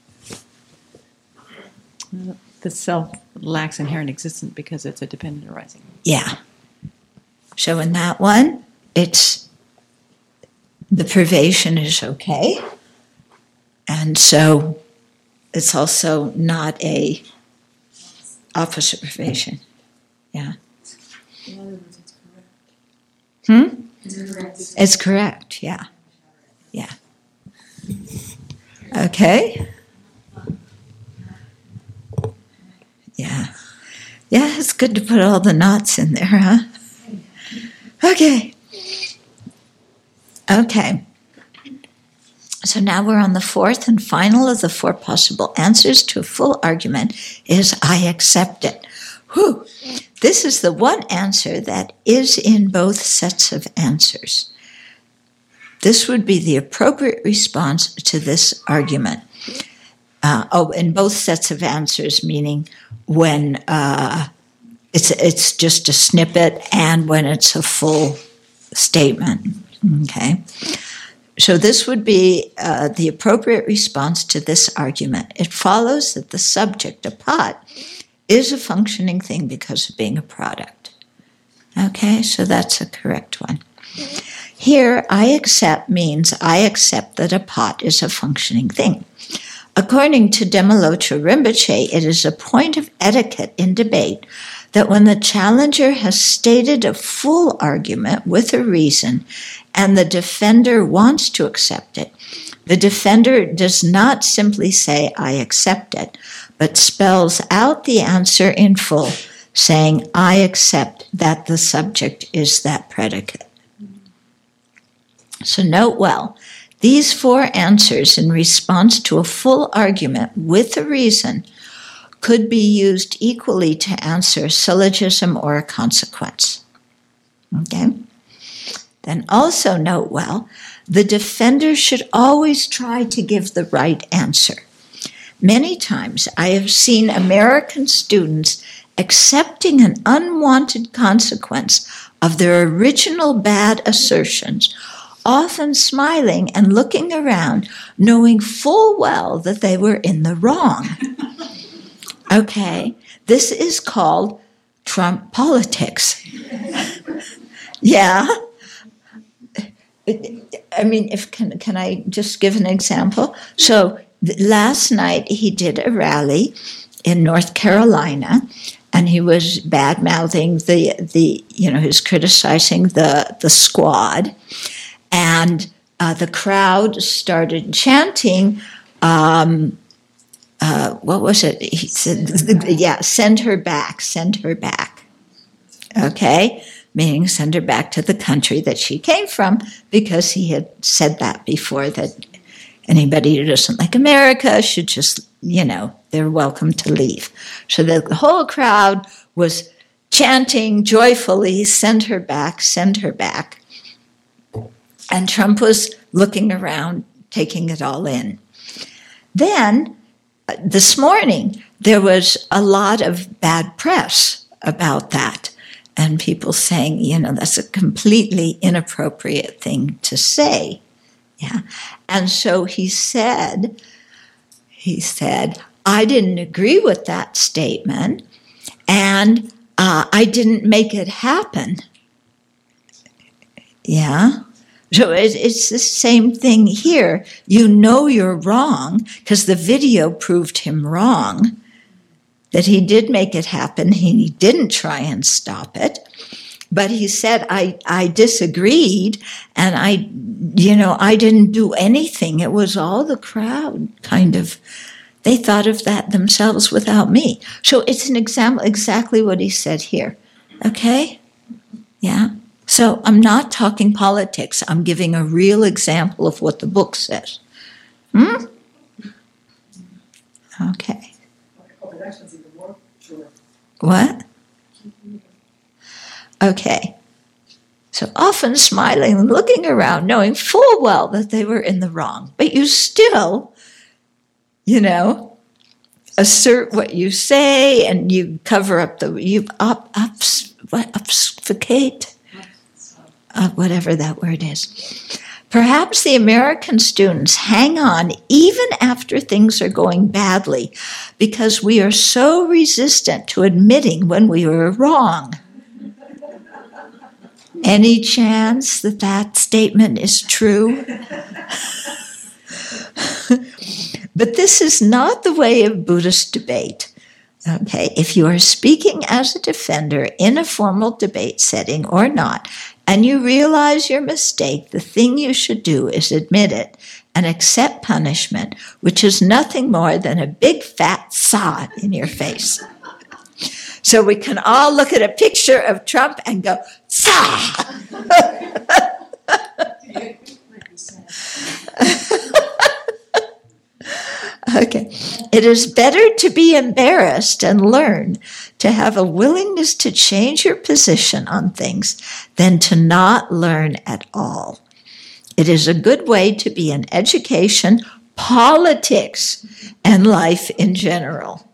The self lacks inherent existence because it's a dependent arising. Yeah. So in that one, it's the privation is okay. And so it's also not a opposite privation. Yeah. In other words, it's correct. It's correct. It's correct, yeah. Yeah. Okay. Yeah. Yeah, it's good to put all the knots in there, huh? Okay. Okay. So now we're on the fourth and final of the four possible answers to a full argument is I accept it. Whew. This is the one answer that is in both sets of answers. This would be the appropriate response to this argument. In both sets of answers, meaning when it's just a snippet and when it's a full statement. Okay. So this would be the appropriate response to this argument. It follows that the subject, a pot, is a functioning thing because of being a product. Okay, so that's a correct one. Here, I accept means I accept that a pot is a functioning thing. According to Demolocho Rinpoche, it is a point of etiquette in debate that when the challenger has stated a full argument with a reason and the defender wants to accept it, the defender does not simply say, I accept it, but spells out the answer in full, saying, I accept that the subject is that predicate. So note well, these four answers in response to a full argument with a reason could be used equally to answer a syllogism or a consequence. Okay? Then also note well, the defender should always try to give the right answer. Many times I have seen American students accepting an unwanted consequence of their original bad assertions, often smiling and looking around, knowing full well that they were in the wrong. Okay, this is called Trump politics. Yeah. I mean, can I just give an example? So last night he did a rally in North Carolina, and he was bad-mouthing he was criticizing the squad, and the crowd started chanting, what was it? He said, send her back, send her back. Okay? Meaning send her back to the country that she came from, because he had said that before, that anybody who doesn't like America should just, they're welcome to leave. So the whole crowd was chanting joyfully, send her back, send her back. And Trump was looking around, taking it all in. Then, this morning, there was a lot of bad press about that, and people saying, you know, that's a completely inappropriate thing to say. Yeah. And so he said, I didn't agree with that statement, and I didn't make it happen. Yeah. So it's the same thing here. You know you're wrong because the video proved him wrong, that he did make it happen. He didn't try and stop it. But he said, I disagreed, and I didn't do anything. It was all the crowd kind of, they thought of that themselves without me. So it's an example, exactly what he said here. Okay? Yeah? So I'm not talking politics. I'm giving a real example of what the book says. Okay. Oh, the next one's even more true. What? Okay. So often smiling and looking around, knowing full well that they were in the wrong. But you still, assert what you say, and you cover up you obfuscate, whatever that word is. Perhaps the American students hang on even after things are going badly because we are so resistant to admitting when we were wrong. Any chance that statement is true? But this is not the way of Buddhist debate. Okay, if you are speaking as a defender in a formal debate setting or not, and you realize your mistake, the thing you should do is admit it and accept punishment, which is nothing more than a big fat sod in your face. So we can all look at a picture of Trump and go, "Sah!" Okay. It is better to be embarrassed and learn to have a willingness to change your position on things than to not learn at all. It is a good way to be in education, politics, and life in general.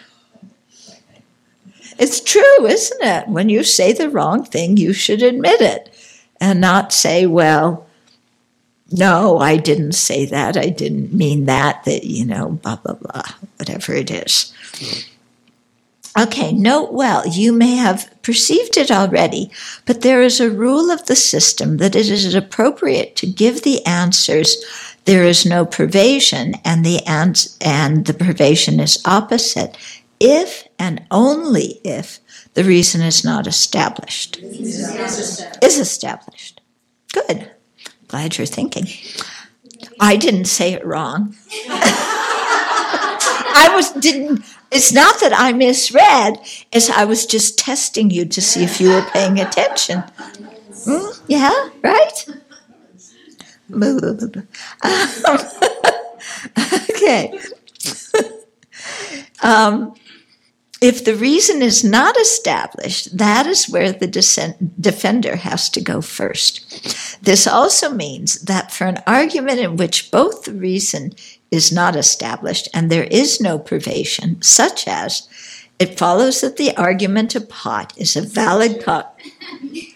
It's true, isn't it? When you say the wrong thing, you should admit it and not say, well, no, I didn't say that. I didn't mean that, blah, blah, blah, whatever it is. Okay, note well, you may have perceived it already, but there is a rule of the system that it is appropriate to give the answers. There is no pervasion, and the pervasion is opposite, if and only if the reason is not established. Is established. Good. Glad you're thinking. I didn't say it wrong. It's not that I misread, it's I was just testing you to see if you were paying attention. Yeah, right? Okay. If the reason is not established, that is where the defender has to go first. This also means that for an argument in which both the reason is not established and there is no pervasion, such as it follows that the argument of pot is a valid See,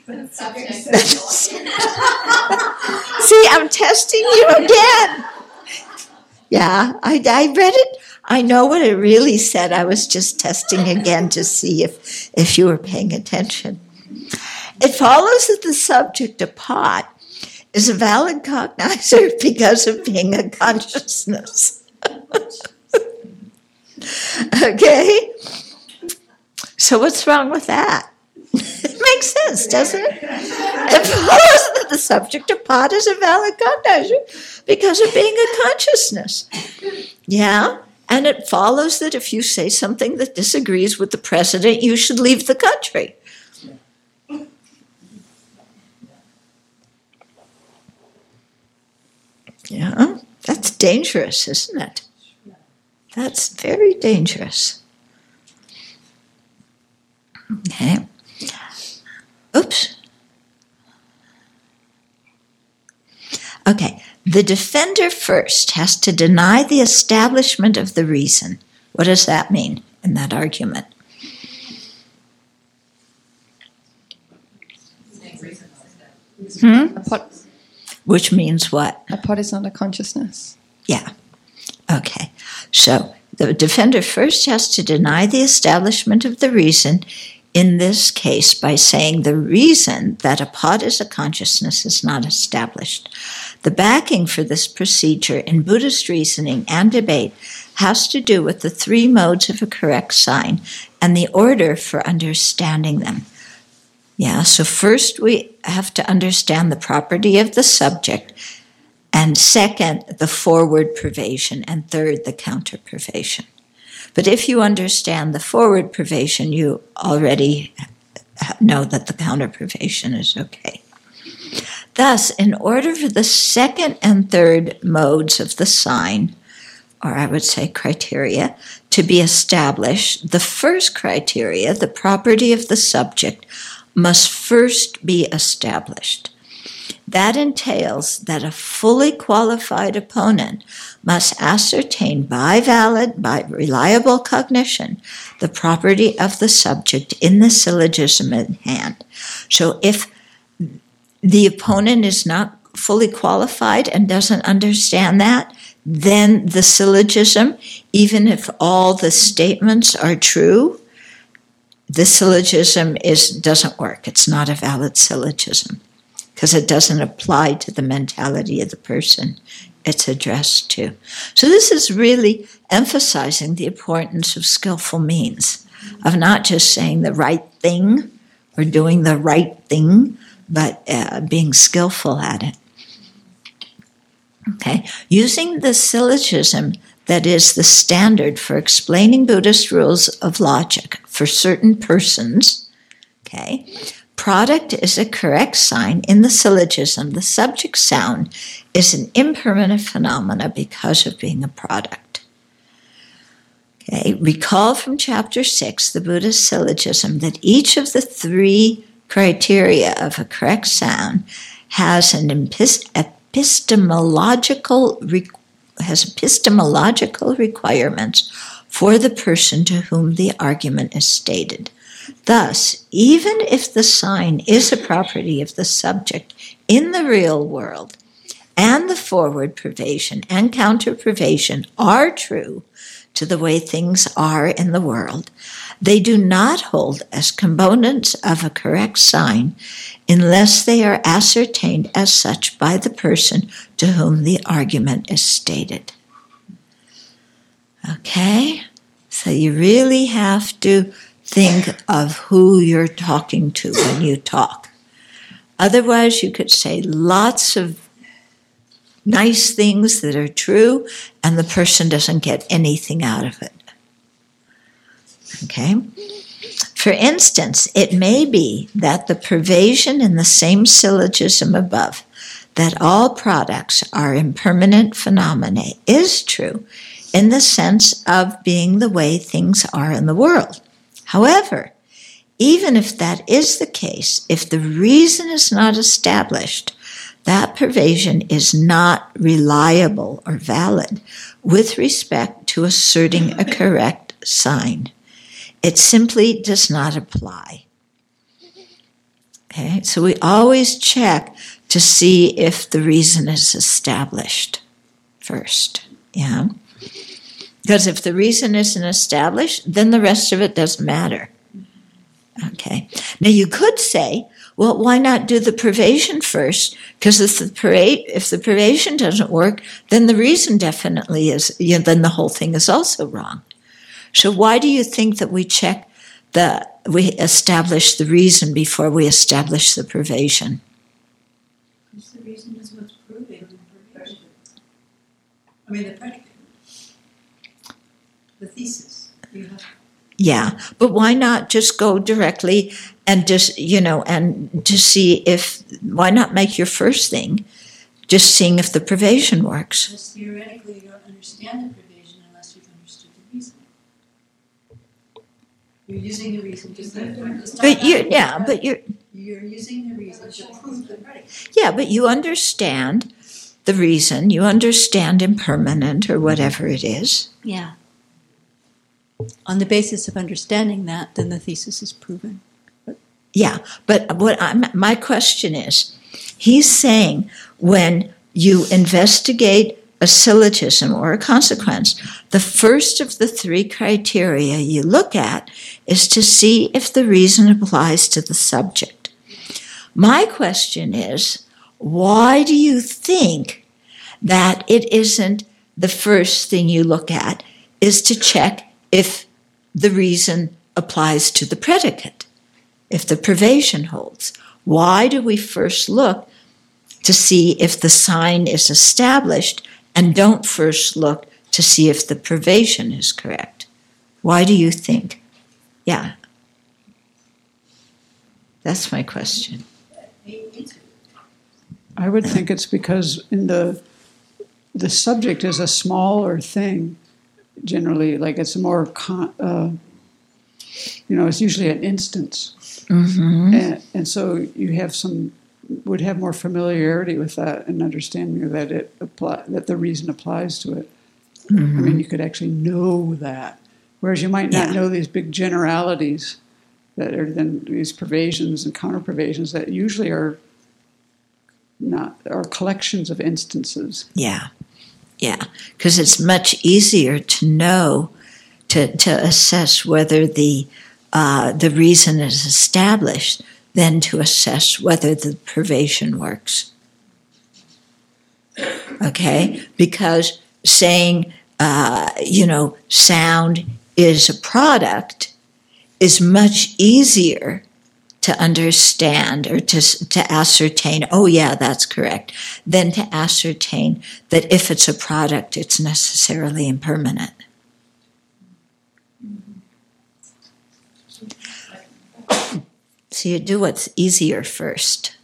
I'm testing you again. Yeah, I read it. I know what it really said. I was just testing again to see if you were paying attention. It follows that the subject of pot is a valid cognizer because of being a consciousness. Okay? So what's wrong with that? It makes sense, doesn't it? It follows that the subject of pot is a valid cognizer because of being a consciousness. Yeah? And it follows that if you say something that disagrees with the president, you should leave the country. Yeah, that's dangerous, isn't it? That's very dangerous. Okay. Oops. Okay. the defender first has to deny the establishment of the reason. What does that mean in that argument? Which means what? A pot is not a consciousness. Yeah. Okay. So the defender first has to deny the establishment of the reason, in this case by saying the reason that a pot is a consciousness is not established. The backing for this procedure in Buddhist reasoning and debate has to do with the three modes of a correct sign and the order for understanding them. Yeah, so first we have to understand the property of the subject, and second, the forward pervasion, and third, the counter pervasion. But if you understand the forward pervasion, you already know that the counter pervasion is okay. Thus, in order for the second and third modes of the sign, or I would say criteria, to be established, the first criteria, the property of the subject, must first be established. That entails that a fully qualified opponent must ascertain by reliable cognition, the property of the subject in the syllogism in hand. So if the opponent is not fully qualified and doesn't understand that, then the syllogism, even if all the statements are true, the syllogism doesn't work. It's not a valid syllogism because it doesn't apply to the mentality of the person it's addressed to. So this is really emphasizing the importance of skillful means, of not just saying the right thing or doing the right thing, but being skillful at it. Okay, using the syllogism that is the standard for explaining Buddhist rules of logic for certain persons, okay, product is a correct sign in the syllogism. The subject sound is an impermanent phenomena because of being a product. Okay, recall from chapter 6, the Buddhist syllogism, that each of the three criteria of a correct sound has an epistemological requirements for the person to whom the argument is stated. Thus, even if the sign is a property of the subject in the real world, and the forward pervasion and counter pervasion are true to the way things are in the world, they do not hold as components of a correct sign unless they are ascertained as such by the person to whom the argument is stated. Okay? So you really have to think of who you're talking to when you talk. Otherwise, you could say lots of nice things that are true, and the person doesn't get anything out of it. Okay? For instance, it may be that the pervasion in the same syllogism above, that all products are impermanent phenomena, is true in the sense of being the way things are in the world. However, even if that is the case, if the reason is not established, that pervasion is not reliable or valid with respect to asserting a correct sign. It simply does not apply. Okay, so we always check to see if the reason is established first. Yeah, because if the reason isn't established, then the rest of it doesn't matter. Okay, now you could say, well, why not do the pervasion first? Because if the pervasion doesn't work, then the reason definitely is, then the whole thing is also wrong. So why do you think that we establish the reason before we establish the pervasion? Because the reason is what's proving the pervasion. I mean, the predicate. The thesis. Yeah, but why not just go directly and just, and to see why not make your first thing just seeing if the pervasion works? Because theoretically, you don't understand the pervasion unless you've understood the reason. You're using the reason to you're using the reason to prove the predicate. Yeah, but you understand the reason, you understand impermanent or whatever it is. Yeah. On the basis of understanding that, then the thesis is proven. Yeah, but my question is, he's saying when you investigate a syllogism or a consequence, the first of the three criteria you look at is to see if the reason applies to the subject. My question is, why do you think that it isn't the first thing you look at is to check if the reason applies to the predicate, if the privation holds? Why do we first look to see if the sign is established and don't first look to see if the privation is correct? Why do you think? Yeah. That's my question. I would think it's because in the subject is a smaller thing, generally, like it's more, it's usually an instance. Mm-hmm. And so you would have more familiarity with that and understanding that that the reason applies to it. Mm-hmm. I mean, you could actually know that, whereas you might not know these big generalities that are then these pervasions and counter pervasions that usually are collections of instances. Yeah, because it's much easier to know, to assess whether the reason is established than to assess whether the pervasion works. Okay, because saying sound is a product is much easier to understand or to ascertain, oh yeah, that's correct, than to ascertain that if it's a product, it's necessarily impermanent. So you do what's easier first.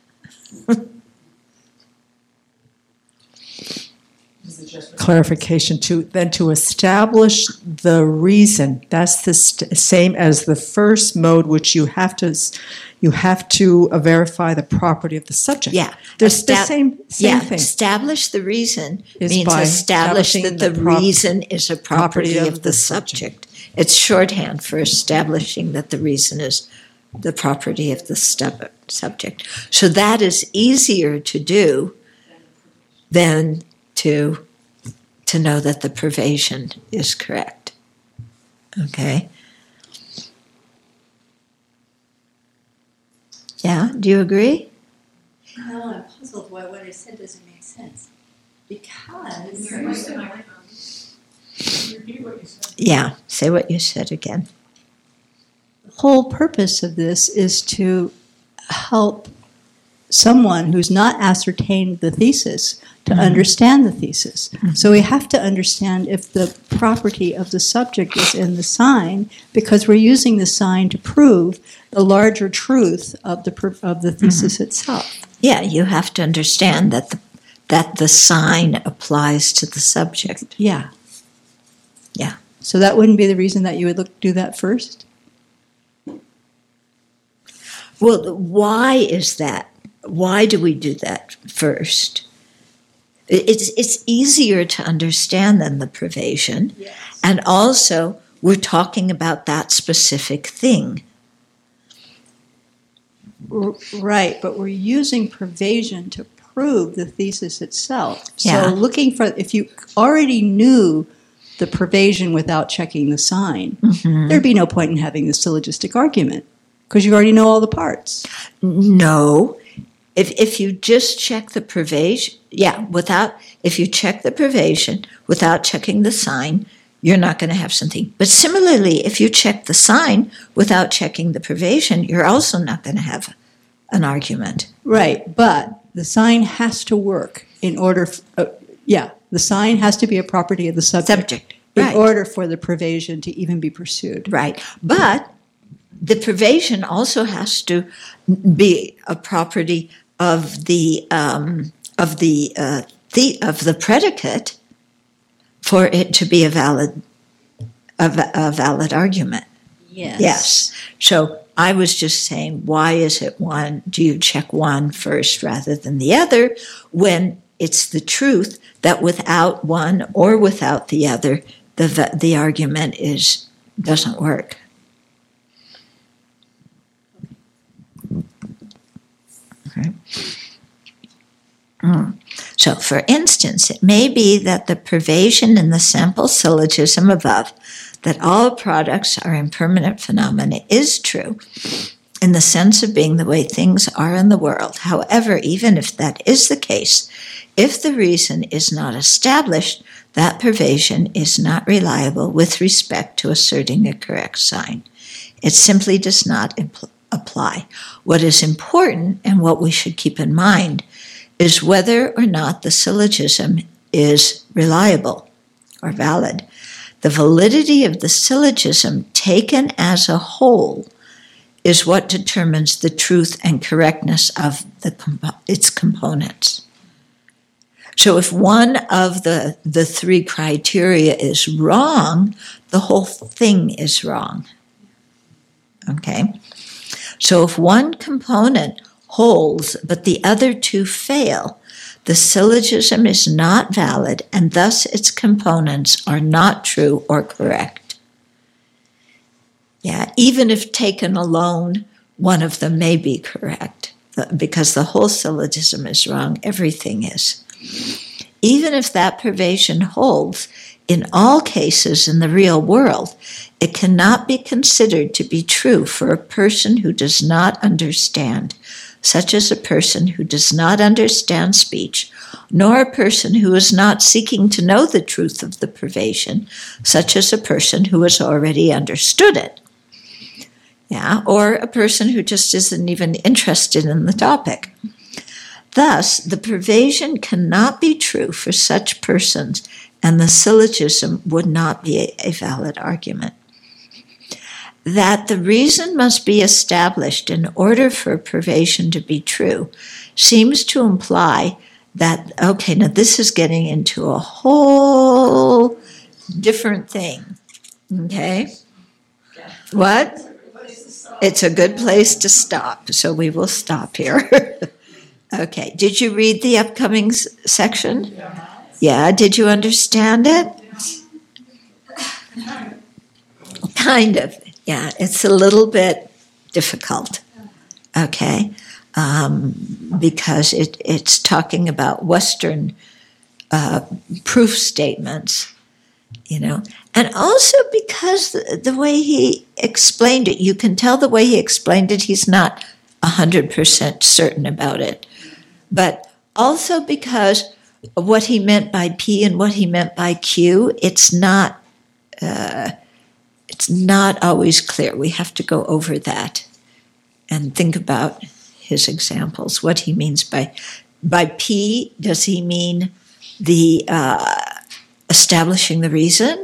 Clarification to establish the reason. That's the same as the first mode, which you have to verify the property of the subject. Yeah, there's the same thing. Establish the reason means establish that the reason is a property of the subject. It's shorthand for establishing that the reason is the property of the subject. So that is easier to do than to know that the pervasion is correct. Okay? Yeah, do you agree? No, I'm puzzled why what I said doesn't make sense. Because... Yeah, say what you said again. The whole purpose of this is to help someone who's not ascertained the thesis to understand the thesis. Mm-hmm. So we have to understand if the property of the subject is in the sign, because we're using the sign to prove the larger truth of the thesis itself. Yeah, you have to understand that the sign applies to the subject. Yeah. Yeah. So that wouldn't be the reason that you would do that first? Well, why is that? Why do we do that first? It's easier to understand than the pervasion. Yes. And also, we're talking about that specific thing. Right, but we're using pervasion to prove the thesis itself. Yeah. So if you already knew the pervasion without checking the sign, there'd be no point in having the syllogistic argument, because you already know all the parts. No. If you just check the pervasion, if you check the pervasion without checking the sign, you're not going to have something. But similarly, if you check the sign without checking the pervasion, you're also not going to have an argument. Right, but the sign has to work in order, the sign has to be a property of the subject. In order for the pervasion to even be pursued. Right, but the pervasion also has to be a property of the predicate for it to be a valid argument. Yes. So I was just saying, why is it one? Do you check one first rather than the other when it's the truth that without one or without the other, the argument doesn't work. Okay. So, for instance, it may be that the pervasion in the sample syllogism above that all products are impermanent phenomena is true in the sense of being the way things are in the world. However, even if that is the case, if the reason is not established, that pervasion is not reliable with respect to asserting a correct sign. It simply does not apply. What is important and what we should keep in mind is whether or not the syllogism is reliable or valid. The validity of the syllogism taken as a whole is what determines the truth and correctness of its components. So if one of the three criteria is wrong, the whole thing is wrong. Okay? So if one component holds, but the other two fail, the syllogism is not valid, and thus its components are not true or correct. Yeah, even if taken alone, one of them may be correct, because the whole syllogism is wrong, everything is. Even if that pervasion holds, in all cases in the real world, it cannot be considered to be true for a person who does not understand, such as a person who does not understand speech, nor a person who is not seeking to know the truth of the pervasion, such as a person who has already understood it. Yeah, or a person who just isn't even interested in the topic. Thus, the pervasion cannot be true for such persons, and the syllogism would not be a valid argument. That the reason must be established in order for a pervasion to be true seems to imply that, okay, now this is getting into a whole different thing. Okay? What? It's a good place to stop, so we will stop here. Okay, did you read the upcoming section? Yeah, did you understand it? Kind of. Yeah, it's a little bit difficult, okay, because it's talking about Western proof statements, and also because the way he explained it, you can tell the way he explained it, he's not 100% certain about it, but also because what he meant by P and what he meant by Q, it's not always clear. We have to go over that and think about his examples. What he means by P, does he mean the establishing the reason?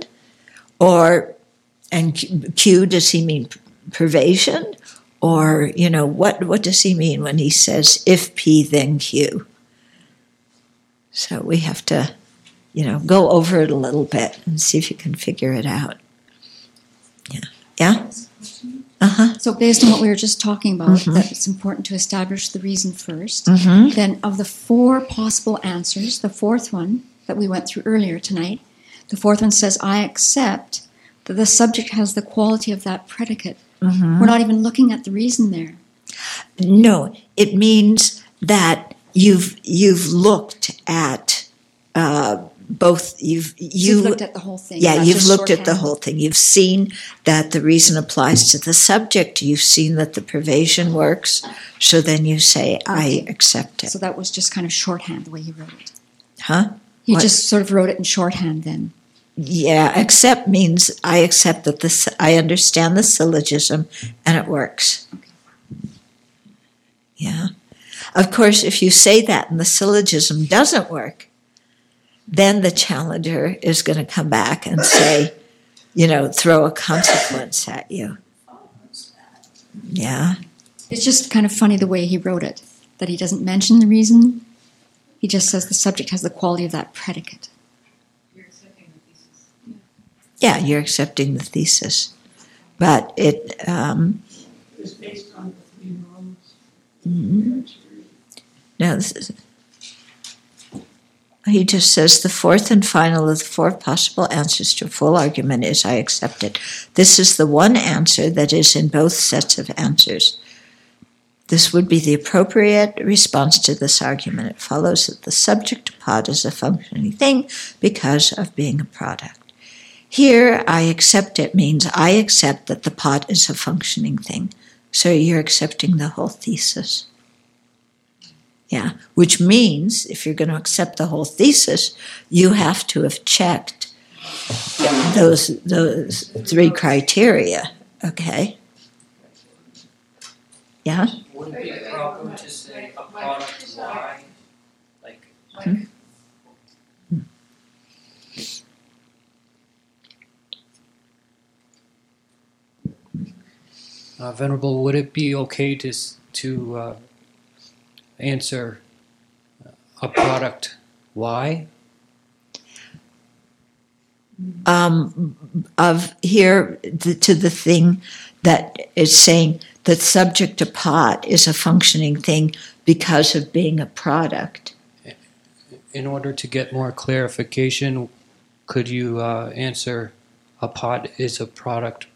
And Q, does he mean pervasion? Or, what does he mean when he says, if P, then Q? So we have to, go over it a little bit and see if you can figure it out. Yeah? Uh-huh. So based on what we were just talking about, that it's important to establish the reason first. Then of the four possible answers, the fourth one that we went through earlier tonight, the fourth one says, I accept that the subject has the quality of that predicate. We're not even looking at the reason there. No, it means that you've looked at both. You've looked at the whole thing. Yeah, you've looked at the whole thing. You've seen that the reason applies to the subject. You've seen that the pervasion works. So then you say, I accept it. So that was just kind of shorthand the way he wrote it. Huh? He just sort of wrote it in shorthand then. Yeah, accept means I accept that I understand the syllogism and it works. Okay. Yeah. Of course, if you say that and the syllogism doesn't work, then the challenger is going to come back and say, throw a consequence at you. Yeah. It's just kind of funny the way he wrote it, that he doesn't mention the reason. He just says the subject has the quality of that predicate. Yeah, you're accepting the thesis. But it... It's based on the three norms. No, this is... He just says the fourth and final of the four possible answers to a full argument is I accept it. This is the one answer that is in both sets of answers. This would be the appropriate response to this argument. It follows that the subject pod is a functioning thing because of being a product. Here, I accept it means I accept that the pod is a functioning thing. So you're accepting the whole thesis. Yeah, which means if you're going to accept the whole thesis, you have to have checked those three criteria. Okay. Yeah. Would it be proper to say a product Y? Venerable, would it be okay to answer a product Y? Of here to the thing that is saying that subject to pot is a functioning thing because of being a product. In order to get more clarification, could you answer a pot is a product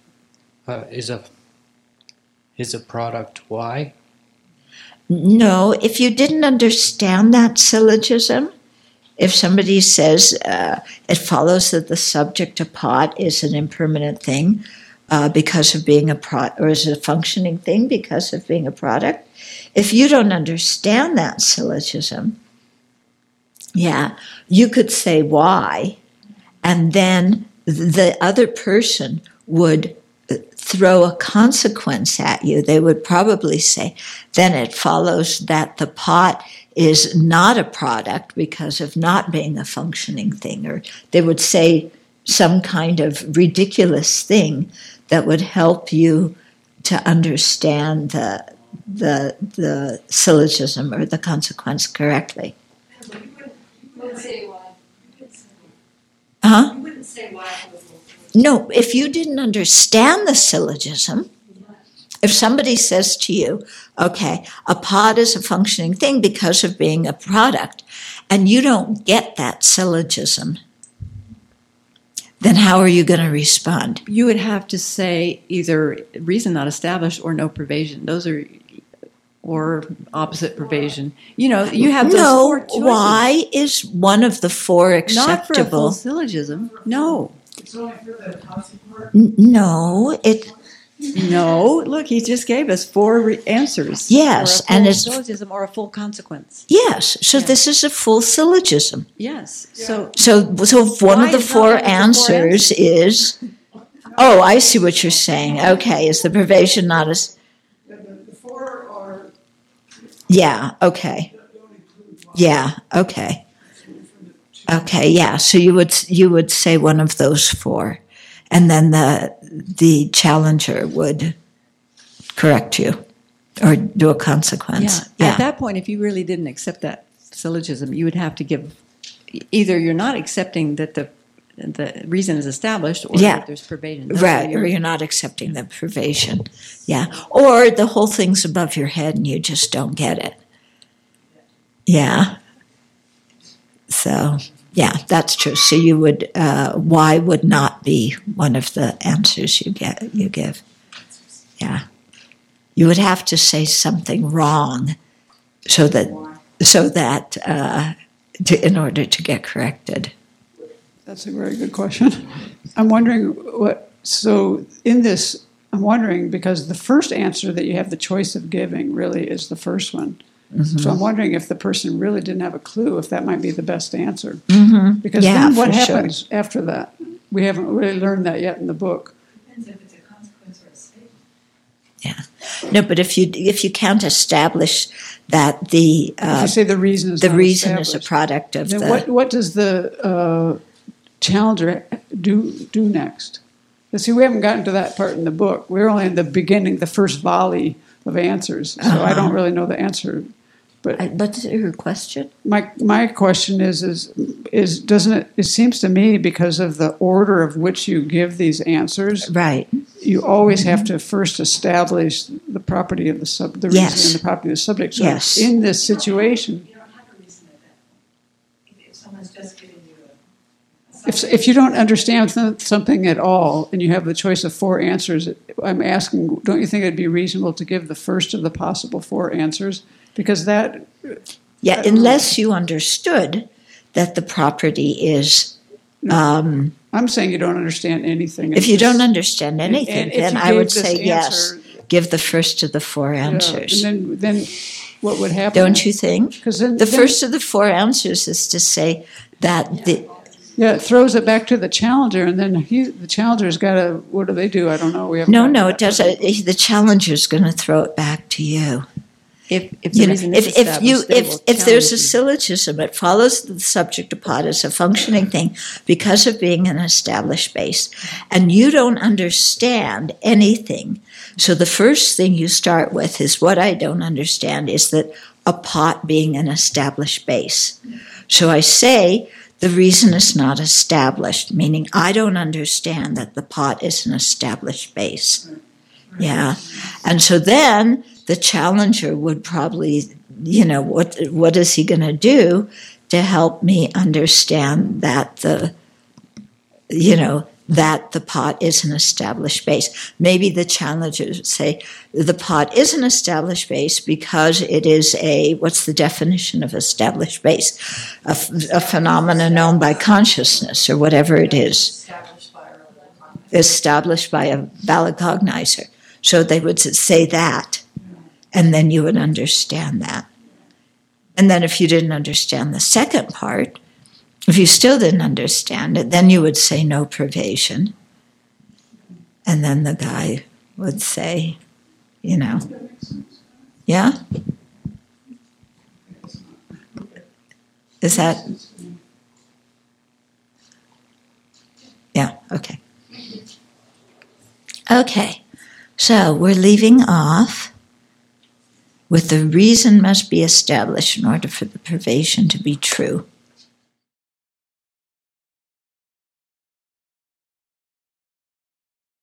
is a product Y? No, if you didn't understand that syllogism, if somebody says it follows that the subject to pot is an impermanent thing because of being a product, or is a functioning thing because of being a product, if you don't understand that syllogism, yeah, you could say why, and then the other person would throw a consequence at you. They would probably say, then it follows that the pot is not a product because of not being a functioning thing, or they would say some kind of ridiculous thing that would help you to understand the syllogism or the consequence correctly. Huh? You wouldn't say why. No, if you didn't understand the syllogism, if somebody says to you, okay, a pod is a functioning thing because of being a product, and you don't get that syllogism, then how are you going to respond? You would have to say either reason not established or no pervasion. Those are, or opposite pervasion. You know, you have those four choices. Why is one of the four acceptable? Not for a full syllogism. No. It's only for the consequence. No, No, look, he just gave us four answers. Yes, and it's syllogism or a full consequence. Yes, so this is a full syllogism. Yes, so one of the four answers is. Oh, I see what you're saying. Okay, is the pervasion not as? The four are. Yeah. Okay. Yeah. Okay. Okay. Yeah. So you would say one of those four, and then the challenger would correct you or do a consequence. Yeah. At that point, if you really didn't accept that syllogism, you would have to give either you're not accepting that the reason is established or that there's pervasion. Right, or you're not accepting the pervasion. Yeah. Or the whole thing's above your head and you just don't get it. Yeah. So, yeah, that's true. So you would, why would not be one of the answers you give. Yeah. You would have to say something wrong so that in order to get corrected. That's a very good question. I'm wondering I'm wondering because the first answer that you have the choice of giving really is the first one. Mm-hmm. So I'm wondering if the person really didn't have a clue if that might be the best answer. Mm-hmm. Because then what happens after that? We haven't really learned that yet in the book. Depends if it's a consequence or a statement. Yeah. No, but if you can't establish that if you say the reason is a product of then what does the challenger do next? See, we haven't gotten to that part in the book. We're only in the beginning, the first volley of answers. So I don't really know the answer. But what's your question? My question is doesn't it? It seems to me because of the order of which you give these answers, right? You always have to first establish the property of the reason and the property of the subject. So in this situation, You don't have a reason at that point. If someone's If you don't understand something at all and you have the choice of 4 answers, I'm asking, don't you think it'd be reasonable to give the first of the possible 4 answers? Because that... Yeah, unless you understood that the property is... I'm saying you don't understand anything. If you don't understand anything, then I would say yes. Give the first of the 4 answers. And then what would happen? Don't you think? Because then the first of the 4 answers is to say that the... Yeah, it throws it back to the challenger, and then the challenger's got to, what do they do? I don't know. We haven't No, it doesn't. The challenger's going to throw it back to you. If there's a syllogism, it follows that the subject of pot is a functioning thing because of being an established base, and you don't understand anything. So the first thing you start with is what I don't understand is that a pot being an established base. So I say the reason is not established, meaning I don't understand that the pot is an established base. Yeah, and so then the challenger would probably, what is he going to do to help me understand that that the pot is an established base? Maybe the challenger would say the pot is an established base because it is what's the definition of established base? A phenomenon known by consciousness or whatever it is. Established by a valid cognizer. So they would say that. And then you would understand that. And then if you didn't understand the second part, if you still didn't understand it, then you would say no pervasion. And then the guy would say, yeah? Is that? Yeah, okay. Okay, so we're leaving off with the reason must be established in order for the pervasion to be true.